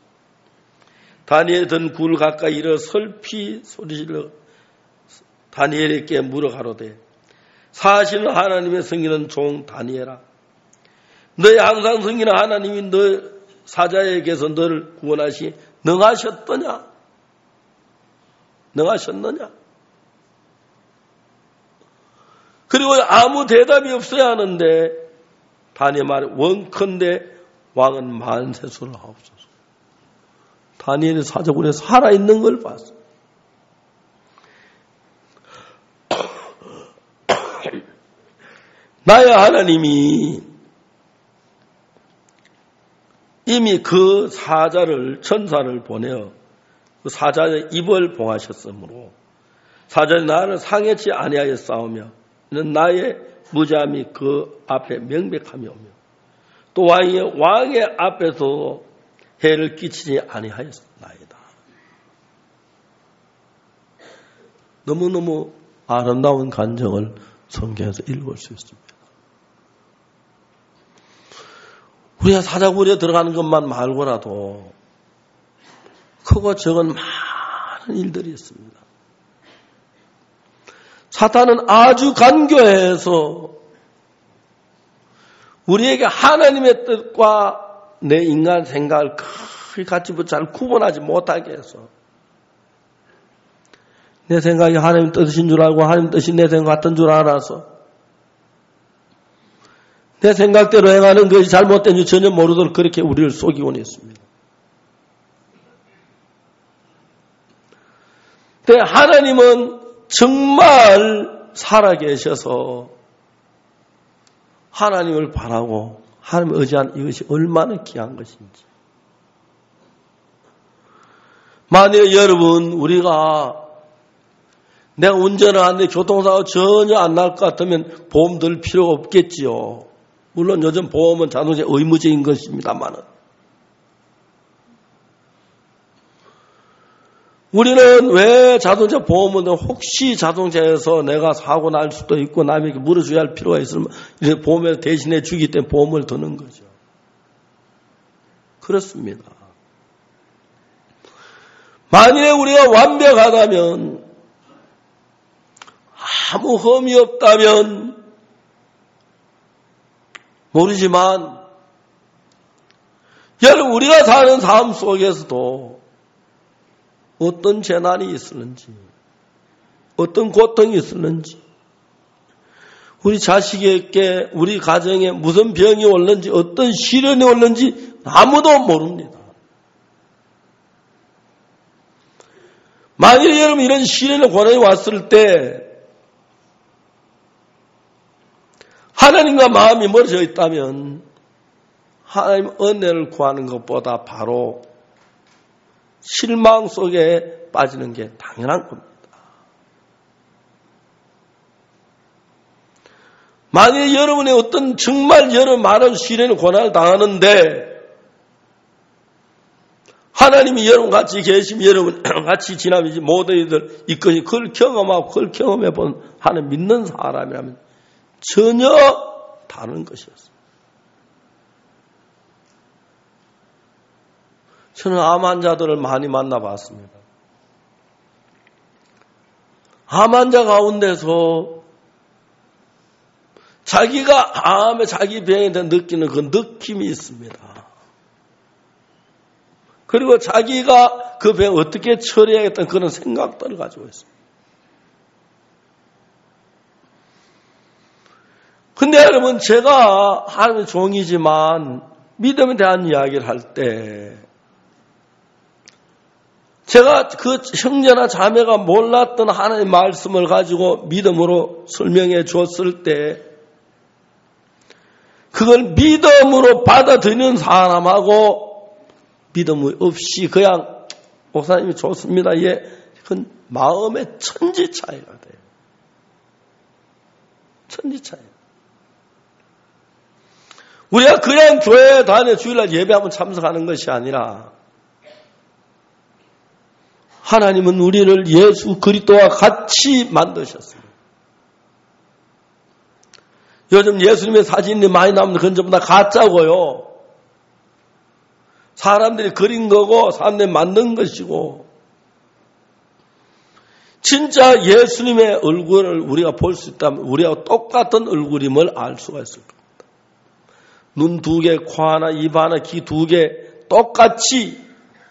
다니엘이 든 굴 가까이 이르러 설피 소리질러 다니엘에게 물어 가로되, 사실은 하나님의 섬기는 종 다니엘아, 너의 항상 섬기는 하나님이 너 사자에게서 너를 구원하시 능하셨더냐? 능하셨느냐? 그리고 아무 대답이 없어야 하는데 다니엘 말에 원컨대 왕은 만세수를 하옵소서. 다니엘이 사자굴에 살아있는 걸 봤어. 나의 하나님이 이미 그 사자를, 천사를 보내어 그 사자의 입을 봉하셨으므로 사자는 나를 상해치 아니하여 싸우며 이는 나의 무죄함이 그 앞에 명백함이 오며 또 왕의, 왕의 앞에서 해를 끼치지 아니하였나이다. 너무너무 아름다운 간정을 성경에서 읽을 수 있습니다. 우리가 사자굴에 들어가는 것만 말고라도 크고 적은 많은 일들이 있습니다. 사탄은 아주 간교해서 우리에게 하나님의 뜻과 내 인간 생각을 크게 같이 잘 구분하지 못하게 해서 내 생각이 하나님 뜻인 줄 알고 하나님 뜻이 내 생각 같은 줄 알아서 내 생각대로 행하는 것이 잘못된 줄 전혀 모르도록 그렇게 우리를 속이곤 했습니다. 근데 하나님은 정말 살아계셔서 하나님을 바라고 하나님을 의지한 이것이 얼마나 귀한 것인지. 만약에 여러분 우리가 내가 운전을 하는데 교통사고 전혀 안 날 것 같으면 보험 들 필요가 없겠지요. 물론 요즘 보험은 자동차 의무적인 것입니다만은 우리는 왜 자동차 보험은 혹시 자동차에서 내가 사고 날 수도 있고 남에게 물어줘야 할 필요가 있으면 이제 보험을 대신해 주기 때문에 보험을 드는 거죠. 그렇습니다. 만일에 우리가 완벽하다면 아무 흠이 없다면 모르지만 여러분 우리가 사는 삶 속에서도 어떤 재난이 있었는지 어떤 고통이 있었는지 우리 자식에게 우리 가정에 무슨 병이 올는지 어떤 시련이 올는지 아무도 모릅니다. 만일 여러분 이런 시련의 고난이 왔을 때 하나님과 마음이 멀어져 있다면 하나님 은혜를 구하는 것보다 바로 실망 속에 빠지는 게 당연한 겁니다. 만일 여러분이 어떤 정말 여러 많은 시련의 고난을 당하는데 하나님이 여러분 같이 계시면 여러분 같이 지나면 모든 이들 이것이 그걸 경험하고 그걸 경험해본 하는 믿는 사람이라면 전혀 다른 것이었습니다. 저는 암 환자들을 많이 만나봤습니다. 암 환자 가운데서 자기가 암에 자기 병에 대한 느끼는 그 느낌이 있습니다. 그리고 자기가 그 병을 어떻게 처리해야겠다는 그런 생각들을 가지고 있습니다. 근데 여러분 제가 하나님의 종이지만 믿음에 대한 이야기를 할 때 제가 그 형제나 자매가 몰랐던 하나님의 말씀을 가지고 믿음으로 설명해 줬을 때 그걸 믿음으로 받아들이는 사람하고 믿음 없이 그냥 목사님이 좋습니다. 예, 그건 마음의 천지 차이가 돼요. 천지 차이. 우리가 그냥 교회에 다녀 주일날 예배하면 참석하는 것이 아니라 하나님은 우리를 예수 그리스도와 같이 만드셨습니다. 요즘 예수님의 사진이 많이 나오는데 그건 전부 다 가짜고요. 사람들이 그린 거고 사람들이 만든 것이고 진짜 예수님의 얼굴을 우리가 볼 수 있다면 우리하고 똑같은 얼굴임을 알 수가 있을 겁니다. 눈 두 개, 코 하나, 입 하나, 귀 두 개 똑같이.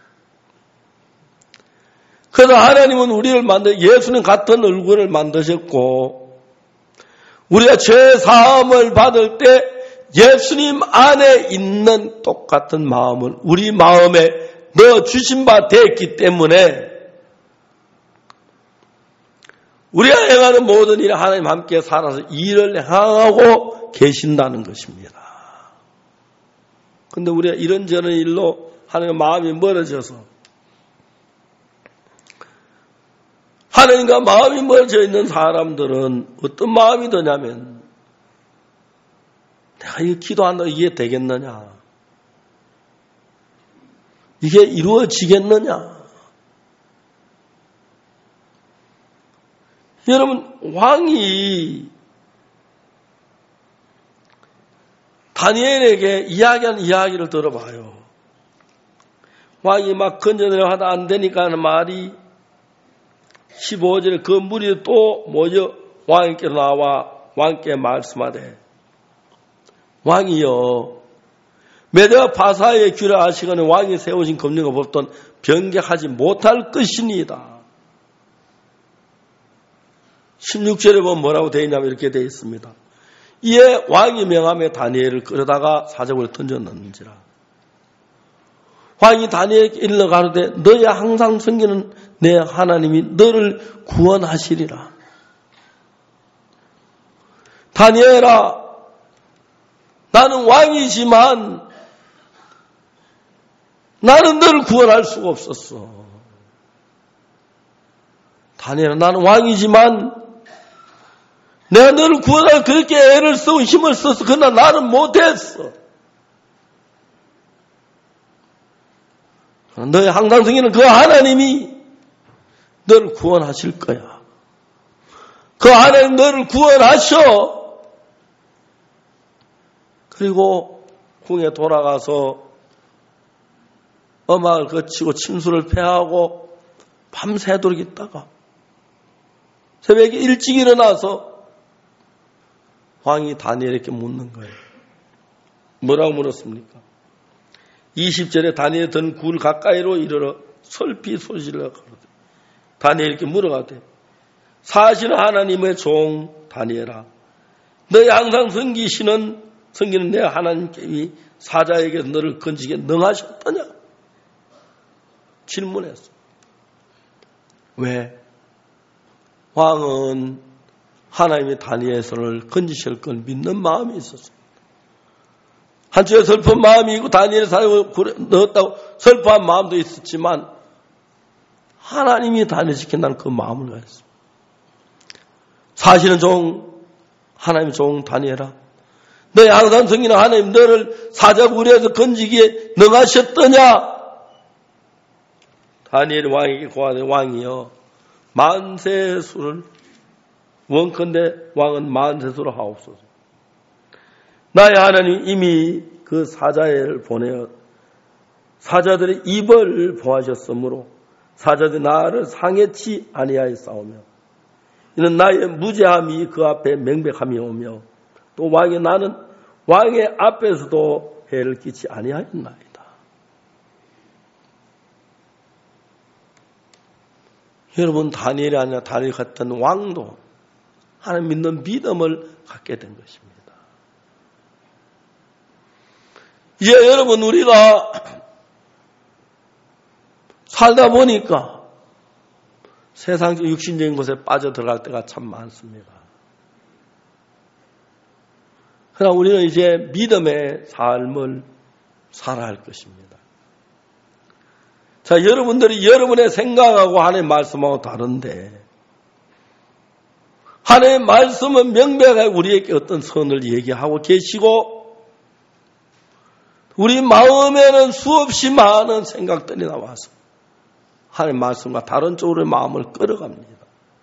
그래서 하나님은 우리를 만들 예수님 같은 얼굴을 만드셨고 우리가 죄 사함을 받을 때 예수님 안에 있는 똑같은 마음을 우리 마음에 넣어 주신 바 됐기 때문에 우리가 행하는 모든 일에 하나님 함께 살아서 일을 행하고 계신다는 것입니다. 그런데 우리가 이런저런 일로 하나님 마음이 멀어져서 하나님과 마음이 멀어져 있는 사람들은 어떤 마음이 드냐면 내가 이거 기도한다고 이게 되겠느냐? 이게 이루어지겠느냐? 여러분 왕이 다니엘에게 이야기한 이야기를 들어봐요. 왕이 막 건져내려 하다 안 되니까 하는 말이 십오 절에 그 무리에 또 모여 왕께로 나와 왕께 말씀하되 왕이여 메대와 바사의 귀를 아시거니 왕이 세우신 검령과 법도는 변개하지 못할 것이니이다. 십육 절에 보면 뭐라고 되어 있냐면 이렇게 되어 있습니다. 이에 왕이 명함에 다니엘을 끌어다가 사자굴에 던졌는지라. 왕이 다니엘에게 일러 가로되 너의 항상 섬기는 내 하나님이 너를 구원하시리라. 다니엘아, 나는 왕이지만 나는 너를 구원할 수가 없었어. 다니엘아, 나는 왕이지만 내가 너를 구원할 그렇게 애를 쓰고 힘을 써서 그러나 나는 못했어. 너의 항상 승리는 그 하나님이 너를 구원하실 거야. 그 하나님 너를 구원하셔. 그리고 궁에 돌아가서 엄마를 거치고 침수를 패하고 밤새도록 있다가 새벽에 일찍 일어나서 왕이 다니엘에게 묻는 거예요. 뭐라고 물었습니까? 이십 절에 다니엘이 든 굴 가까이로 이르러 설피 소리를 하거든. 다니엘에게 물어가되 사실은 하나님의 종 다니엘아, 너희 항상 섬기시는 섬기는 내 하나님께 사자에게 너를 건지게 능하셨더냐? 질문했어. 왜? 왕은 하나님이 다니엘을 건지실 걸 믿는 마음이 있었습니다. 한쪽에 슬픈 마음이 있고 다니엘을 사자굴에 넣었다고 슬퍼한 마음도 있었지만 하나님이 다니엘 지킨다는 그 마음을 가졌습니다. 사실은 종 하나님 종 다니엘아, 너의 항상 섬기는 하나님 너를 사자굴에서 건지기에 능하셨더냐? 다니엘 왕에게 고하되 왕이여 만세수를 원컨대 왕은 만세수로 하옵소서. 나의 하나님 이미 그 사자를 보내어 사자들의 입을 보하셨으므로 사자들이 나를 상해치 아니하였사오며 이는 나의 무죄함이 그 앞에 명백함이 오며 또 왕의 나는 왕의 앞에서도 해를 끼치 아니하였나이다. 여러분 다니엘이 아니라 다니엘 같은 왕도 하나님 믿는 믿음을 갖게 된 것입니다. 이제 여러분 우리가 살다 보니까 세상적 육신적인 것에 빠져들어갈 때가 참 많습니다. 그러나 우리는 이제 믿음의 삶을 살아야 할 것입니다. 자, 여러분들이 여러분의 생각하고 하나님의 말씀하고 다른데 하나님의 말씀은 명백하게 우리에게 어떤 선을 얘기하고 계시고 우리 마음에는 수없이 많은 생각들이 나와서 하나님 말씀과 다른 쪽으로 마음을 끌어갑니다.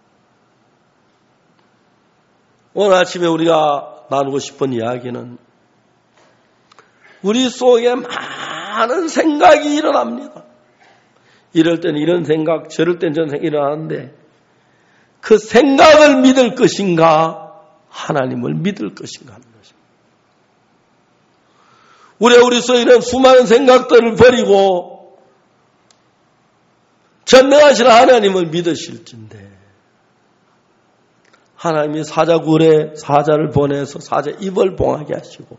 오늘 아침에 우리가 나누고 싶은 이야기는 우리 속에 많은 생각이 일어납니다. 이럴 때는 이런 생각, 저럴 때는 저런 생각이 일어나는데 그 생각을 믿을 것인가 하나님을 믿을 것인가 하는 것입니다. 우리 우리 속에 있는 수많은 생각들을 버리고 전능하신 하나님을 믿으실진데 하나님이 사자굴에 사자를 보내서 사자 입을 봉하게 하시고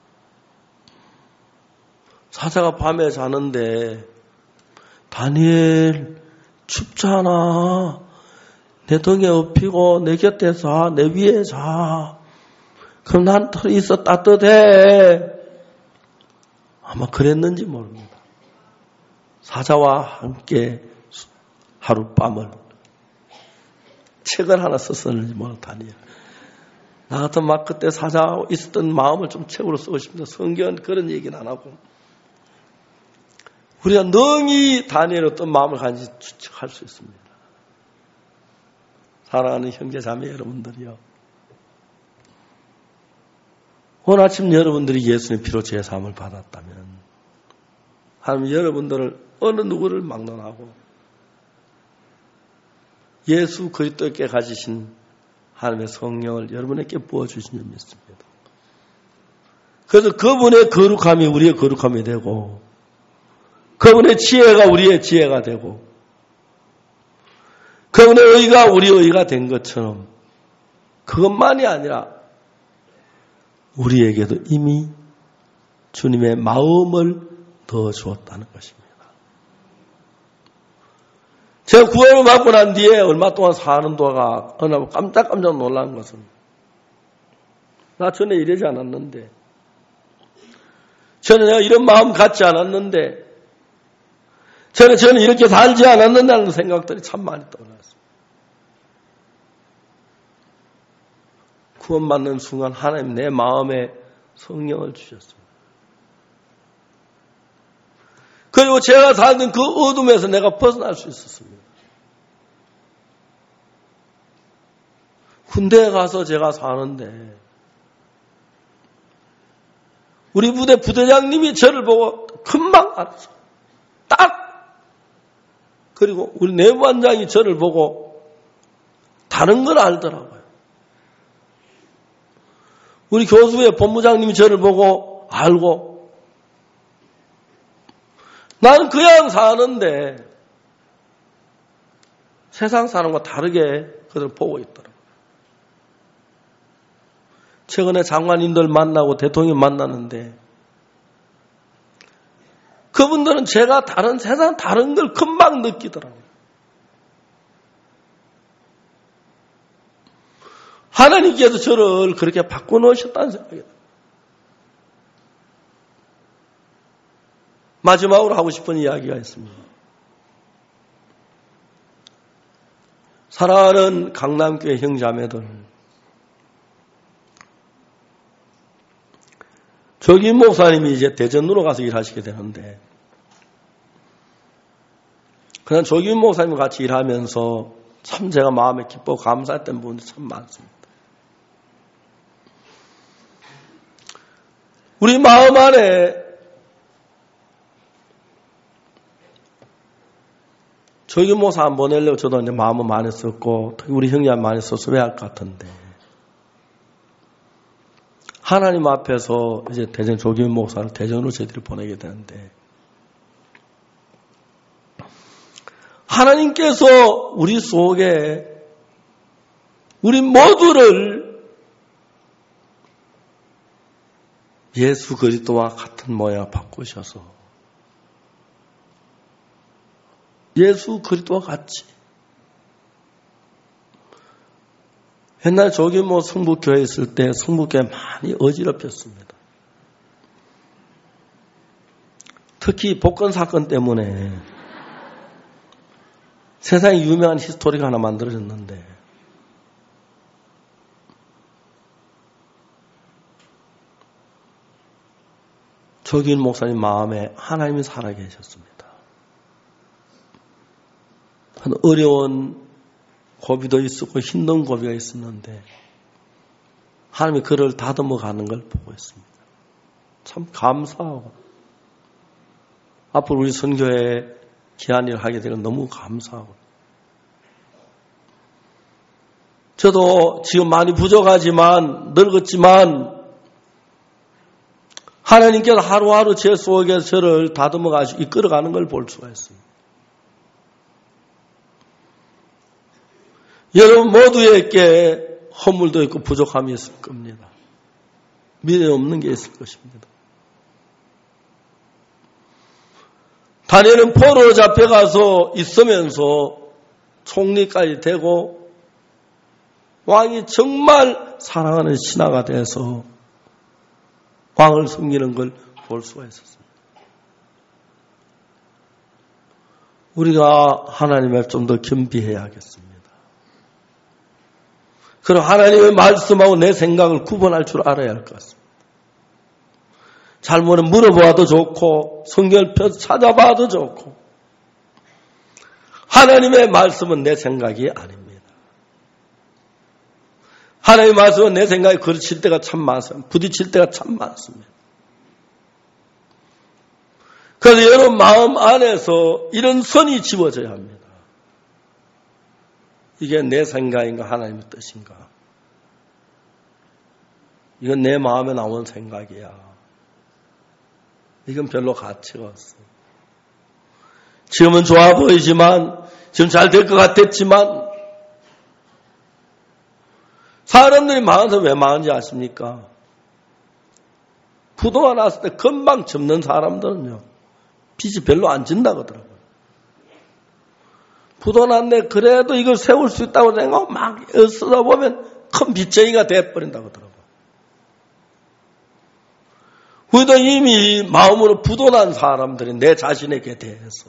사자가 밤에 자는데 다니엘 춥잖아. 내 등에 엎히고 내 곁에 자. 내 위에 자. 그럼 난 털이 있어 따뜻해. 아마 그랬는지 모릅니다. 사자와 함께 하룻밤을 책을 하나 썼었는지 모르고 다니엘. 나 같은 막 그때 사자 있었던 마음을 좀 책으로 쓰고 싶습니다. 성경은 그런 얘기는 안 하고. 우리가 능히 다니엘 어떤 마음을 가진지 추측할 수 있습니다. 사랑하는 형제 자매 여러분들이요. 오늘 아침 여러분들이 예수의 피로 제사함을 받았다면 하나님 여러분들을 어느 누구를 막론하고 예수 그리스도께 가지신 하나님의 성령을 여러분에게 부어주신 줄 믿습니다. 그래서 그분의 거룩함이 우리의 거룩함이 되고 그분의 지혜가 우리의 지혜가 되고 그분의 의가 우리의 의가 된 것처럼 그것만이 아니라 우리에게도 이미 주님의 마음을 더 주었다는 것입니다. 제가 구원을 받고 난 뒤에 얼마 동안 사는 동안 어느 날 깜짝깜짝 놀란 것은 나 전에 이러지 않았는데 저는 내가 이런 마음 갖지 않았는데 저는 저는 이렇게 살지 않았는다는 생각들이 참 많이 떠올랐습니다. 구원받는 순간 하나님 내 마음에 성령을 주셨습니다. 그리고 제가 살던 그 어둠에서 내가 벗어날 수 있었습니다. 군대에 가서 제가 사는데 우리 부대 부대장님이 저를 보고 금방 알았어요. 딱! 그리고 우리 내부반장이 저를 보고 다른 걸 알더라고요. 우리 교수의 본부장님이 저를 보고 알고 나는 그냥 사는데 세상 사람과 다르게 그들 보고 있더라고요. 최근에 장관님들 만나고 대통령 만나는데 그분들은 제가 다른 세상 다른 걸 금방 느끼더라고요. 하나님께서 저를 그렇게 바꿔놓으셨다는 생각이 듭니다. 마지막으로 하고 싶은 이야기가 있습니다. 사랑하는 강남교회 형제자매들, 조기훈 목사님이 이제 대전으로 가서 일하시게 되는데 그냥 조기훈 목사님과 같이 일하면서 참 제가 마음에 기뻐 감사했던 부분이 참 많습니다. 우리 마음 안에 조기훈 목사 안 보내려고 저도 이제 마음은 많이 썼고 특히 우리 형님 많이 써서 왜 할 것 같은데 하나님 앞에서 이제 대전 조기훈 목사를 대전으로 저희들이 보내게 되는데 하나님께서 우리 속에 우리 모두를 예수 그리스도와 같은 모양 바꾸셔서 예수 그리스도와 같이 옛날 조기모 성북교회에 있을 때 성북교회 많이 어지럽혔습니다. 특히 복권 사건 때문에 세상에 유명한 히스토리가 하나 만들어졌는데 조기훈 목사님 마음에 하나님이 살아계셨습니다. 어려운 고비도 있었고 힘든 고비가 있었는데 하나님이 그를 다듬어 가는 걸 보고 있습니다. 참 감사하고 앞으로 우리 선교에 귀한 일을 하게 되는 너무 감사하고 저도 지금 많이 부족하지만 늙었지만 하나님께서 하루하루 제 속에서 저를 다듬어 가지고 이끌어가는 걸 볼 수가 있습니다. 여러분 모두에게 허물도 있고 부족함이 있을 겁니다. 미래 없는 게 있을 것입니다. 다니엘은 포로로 잡혀가서 있으면서 총리까지 되고 왕이 정말 사랑하는 신하가 돼서 왕을 섬기는 걸 볼 수가 있었습니다. 우리가 하나님 앞에 좀 더 겸비해야겠습니다. 그럼 하나님의 말씀하고 내 생각을 구분할 줄 알아야 할 것 같습니다. 잘못은 물어봐도 좋고 성경을 펴서 찾아봐도 좋고 하나님의 말씀은 내 생각이 아닙니다. 하나님의 말씀은 내 생각에 그르칠 때가 참 많습니다. 부딪힐 때가 참 많습니다. 그래서 여러분 마음 안에서 이런 선이 지워져야 합니다. 이게 내 생각인가 하나님의 뜻인가? 이건 내 마음에 나온 생각이야. 이건 별로 가치가 없어. 지금은 좋아 보이지만 지금 잘 될 것 같았지만 사람들이 망해서 왜 망한지 아십니까? 부도가 났을 때 금방 접는 사람들은요. 빚이 별로 안 진다고 하더라고요. 부도 났네. 그래도 이걸 세울 수 있다고 생각하고 막 쓰다 보면 큰 빚쟁이가 돼버린다고 하더라고요. 우리도 이미 마음으로 부도난 사람들이 내 자신에게 대해서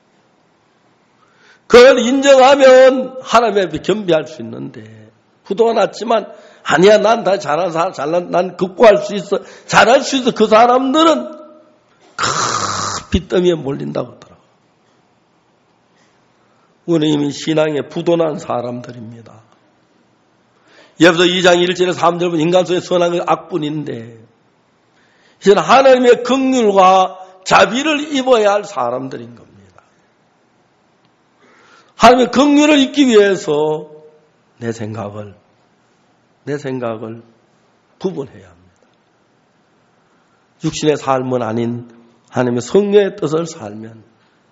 그걸 인정하면 하나님 앞에 겸비할 수 있는데 부도가 났지만 아니야 난 다 잘한 사람 잘난 난 극복할 수 있어 잘할 수 있어 그 사람들은 큰 빚더미에 몰린다고 하더라고요. 우리는 이미 신앙에 부도난 사람들입니다. 예배서 이 장 일 절에 삼 절은 인간 속에 선한 건 악뿐인데 이제는 하나님의 긍휼과 자비를 입어야 할 사람들인 겁니다. 하나님의 긍휼을 입기 위해서 내 생각을 내 생각을 구분해야 합니다. 육신의 삶은 아닌 하나님의 성령의 뜻을 살면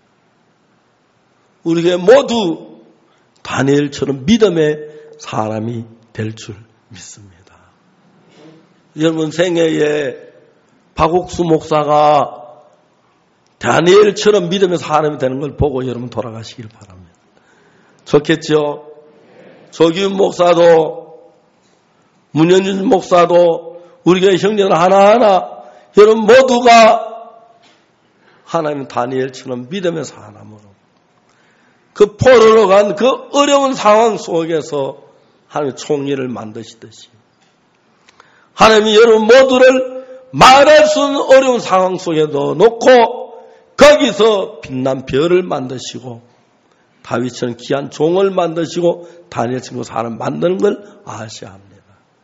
우리에게 모두 다니엘처럼 믿음의 사람이 될 줄 믿습니다. 여러분 생애에 박옥수 목사가 다니엘처럼 믿음의 사람이 되는 걸 보고 여러분 돌아가시길 바랍니다. 좋겠죠? 조기훈 목사도 문현준 목사도 우리 교회 형제들 하나하나 여러분 모두가 하나님 다니엘처럼 믿음의 사람으로 그 포로로 간 그 어려운 상황 속에서 하나님 총리를 만드시듯이 하나님이 여러분 모두를 말할 수 없는 어려운 상황 속에 넣어놓고 거기서 빛난 별을 만드시고 다윗처럼 귀한 종을 만드시고 다니엘처럼 사람 만드는 걸 아셔야 합니다.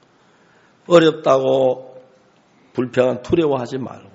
어렵다고 불평한 두려워하지 말고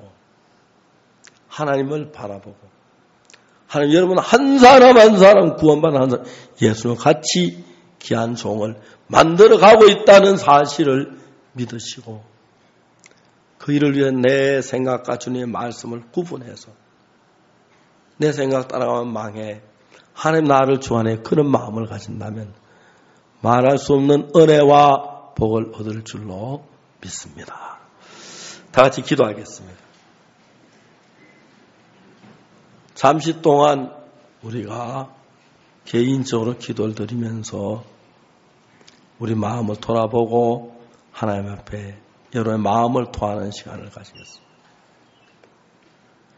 하나님을 바라보고 하나님 여러분 한 사람 한 사람 구원받는 한 사람 예수와 같이 귀한 종을 만들어가고 있다는 사실을 믿으시고 그 일을 위해 내 생각과 주님의 말씀을 구분해서 내 생각 따라가면 망해 하나님 나를 좋아하네 그런 마음을 가진다면 말할 수 없는 은혜와 복을 얻을 줄로 믿습니다. 다 같이 기도하겠습니다. 잠시 동안 우리가 개인적으로 기도를 드리면서 우리 마음을 돌아보고 하나님 앞에 여러분의 마음을 토하는 시간을 가지겠습니다.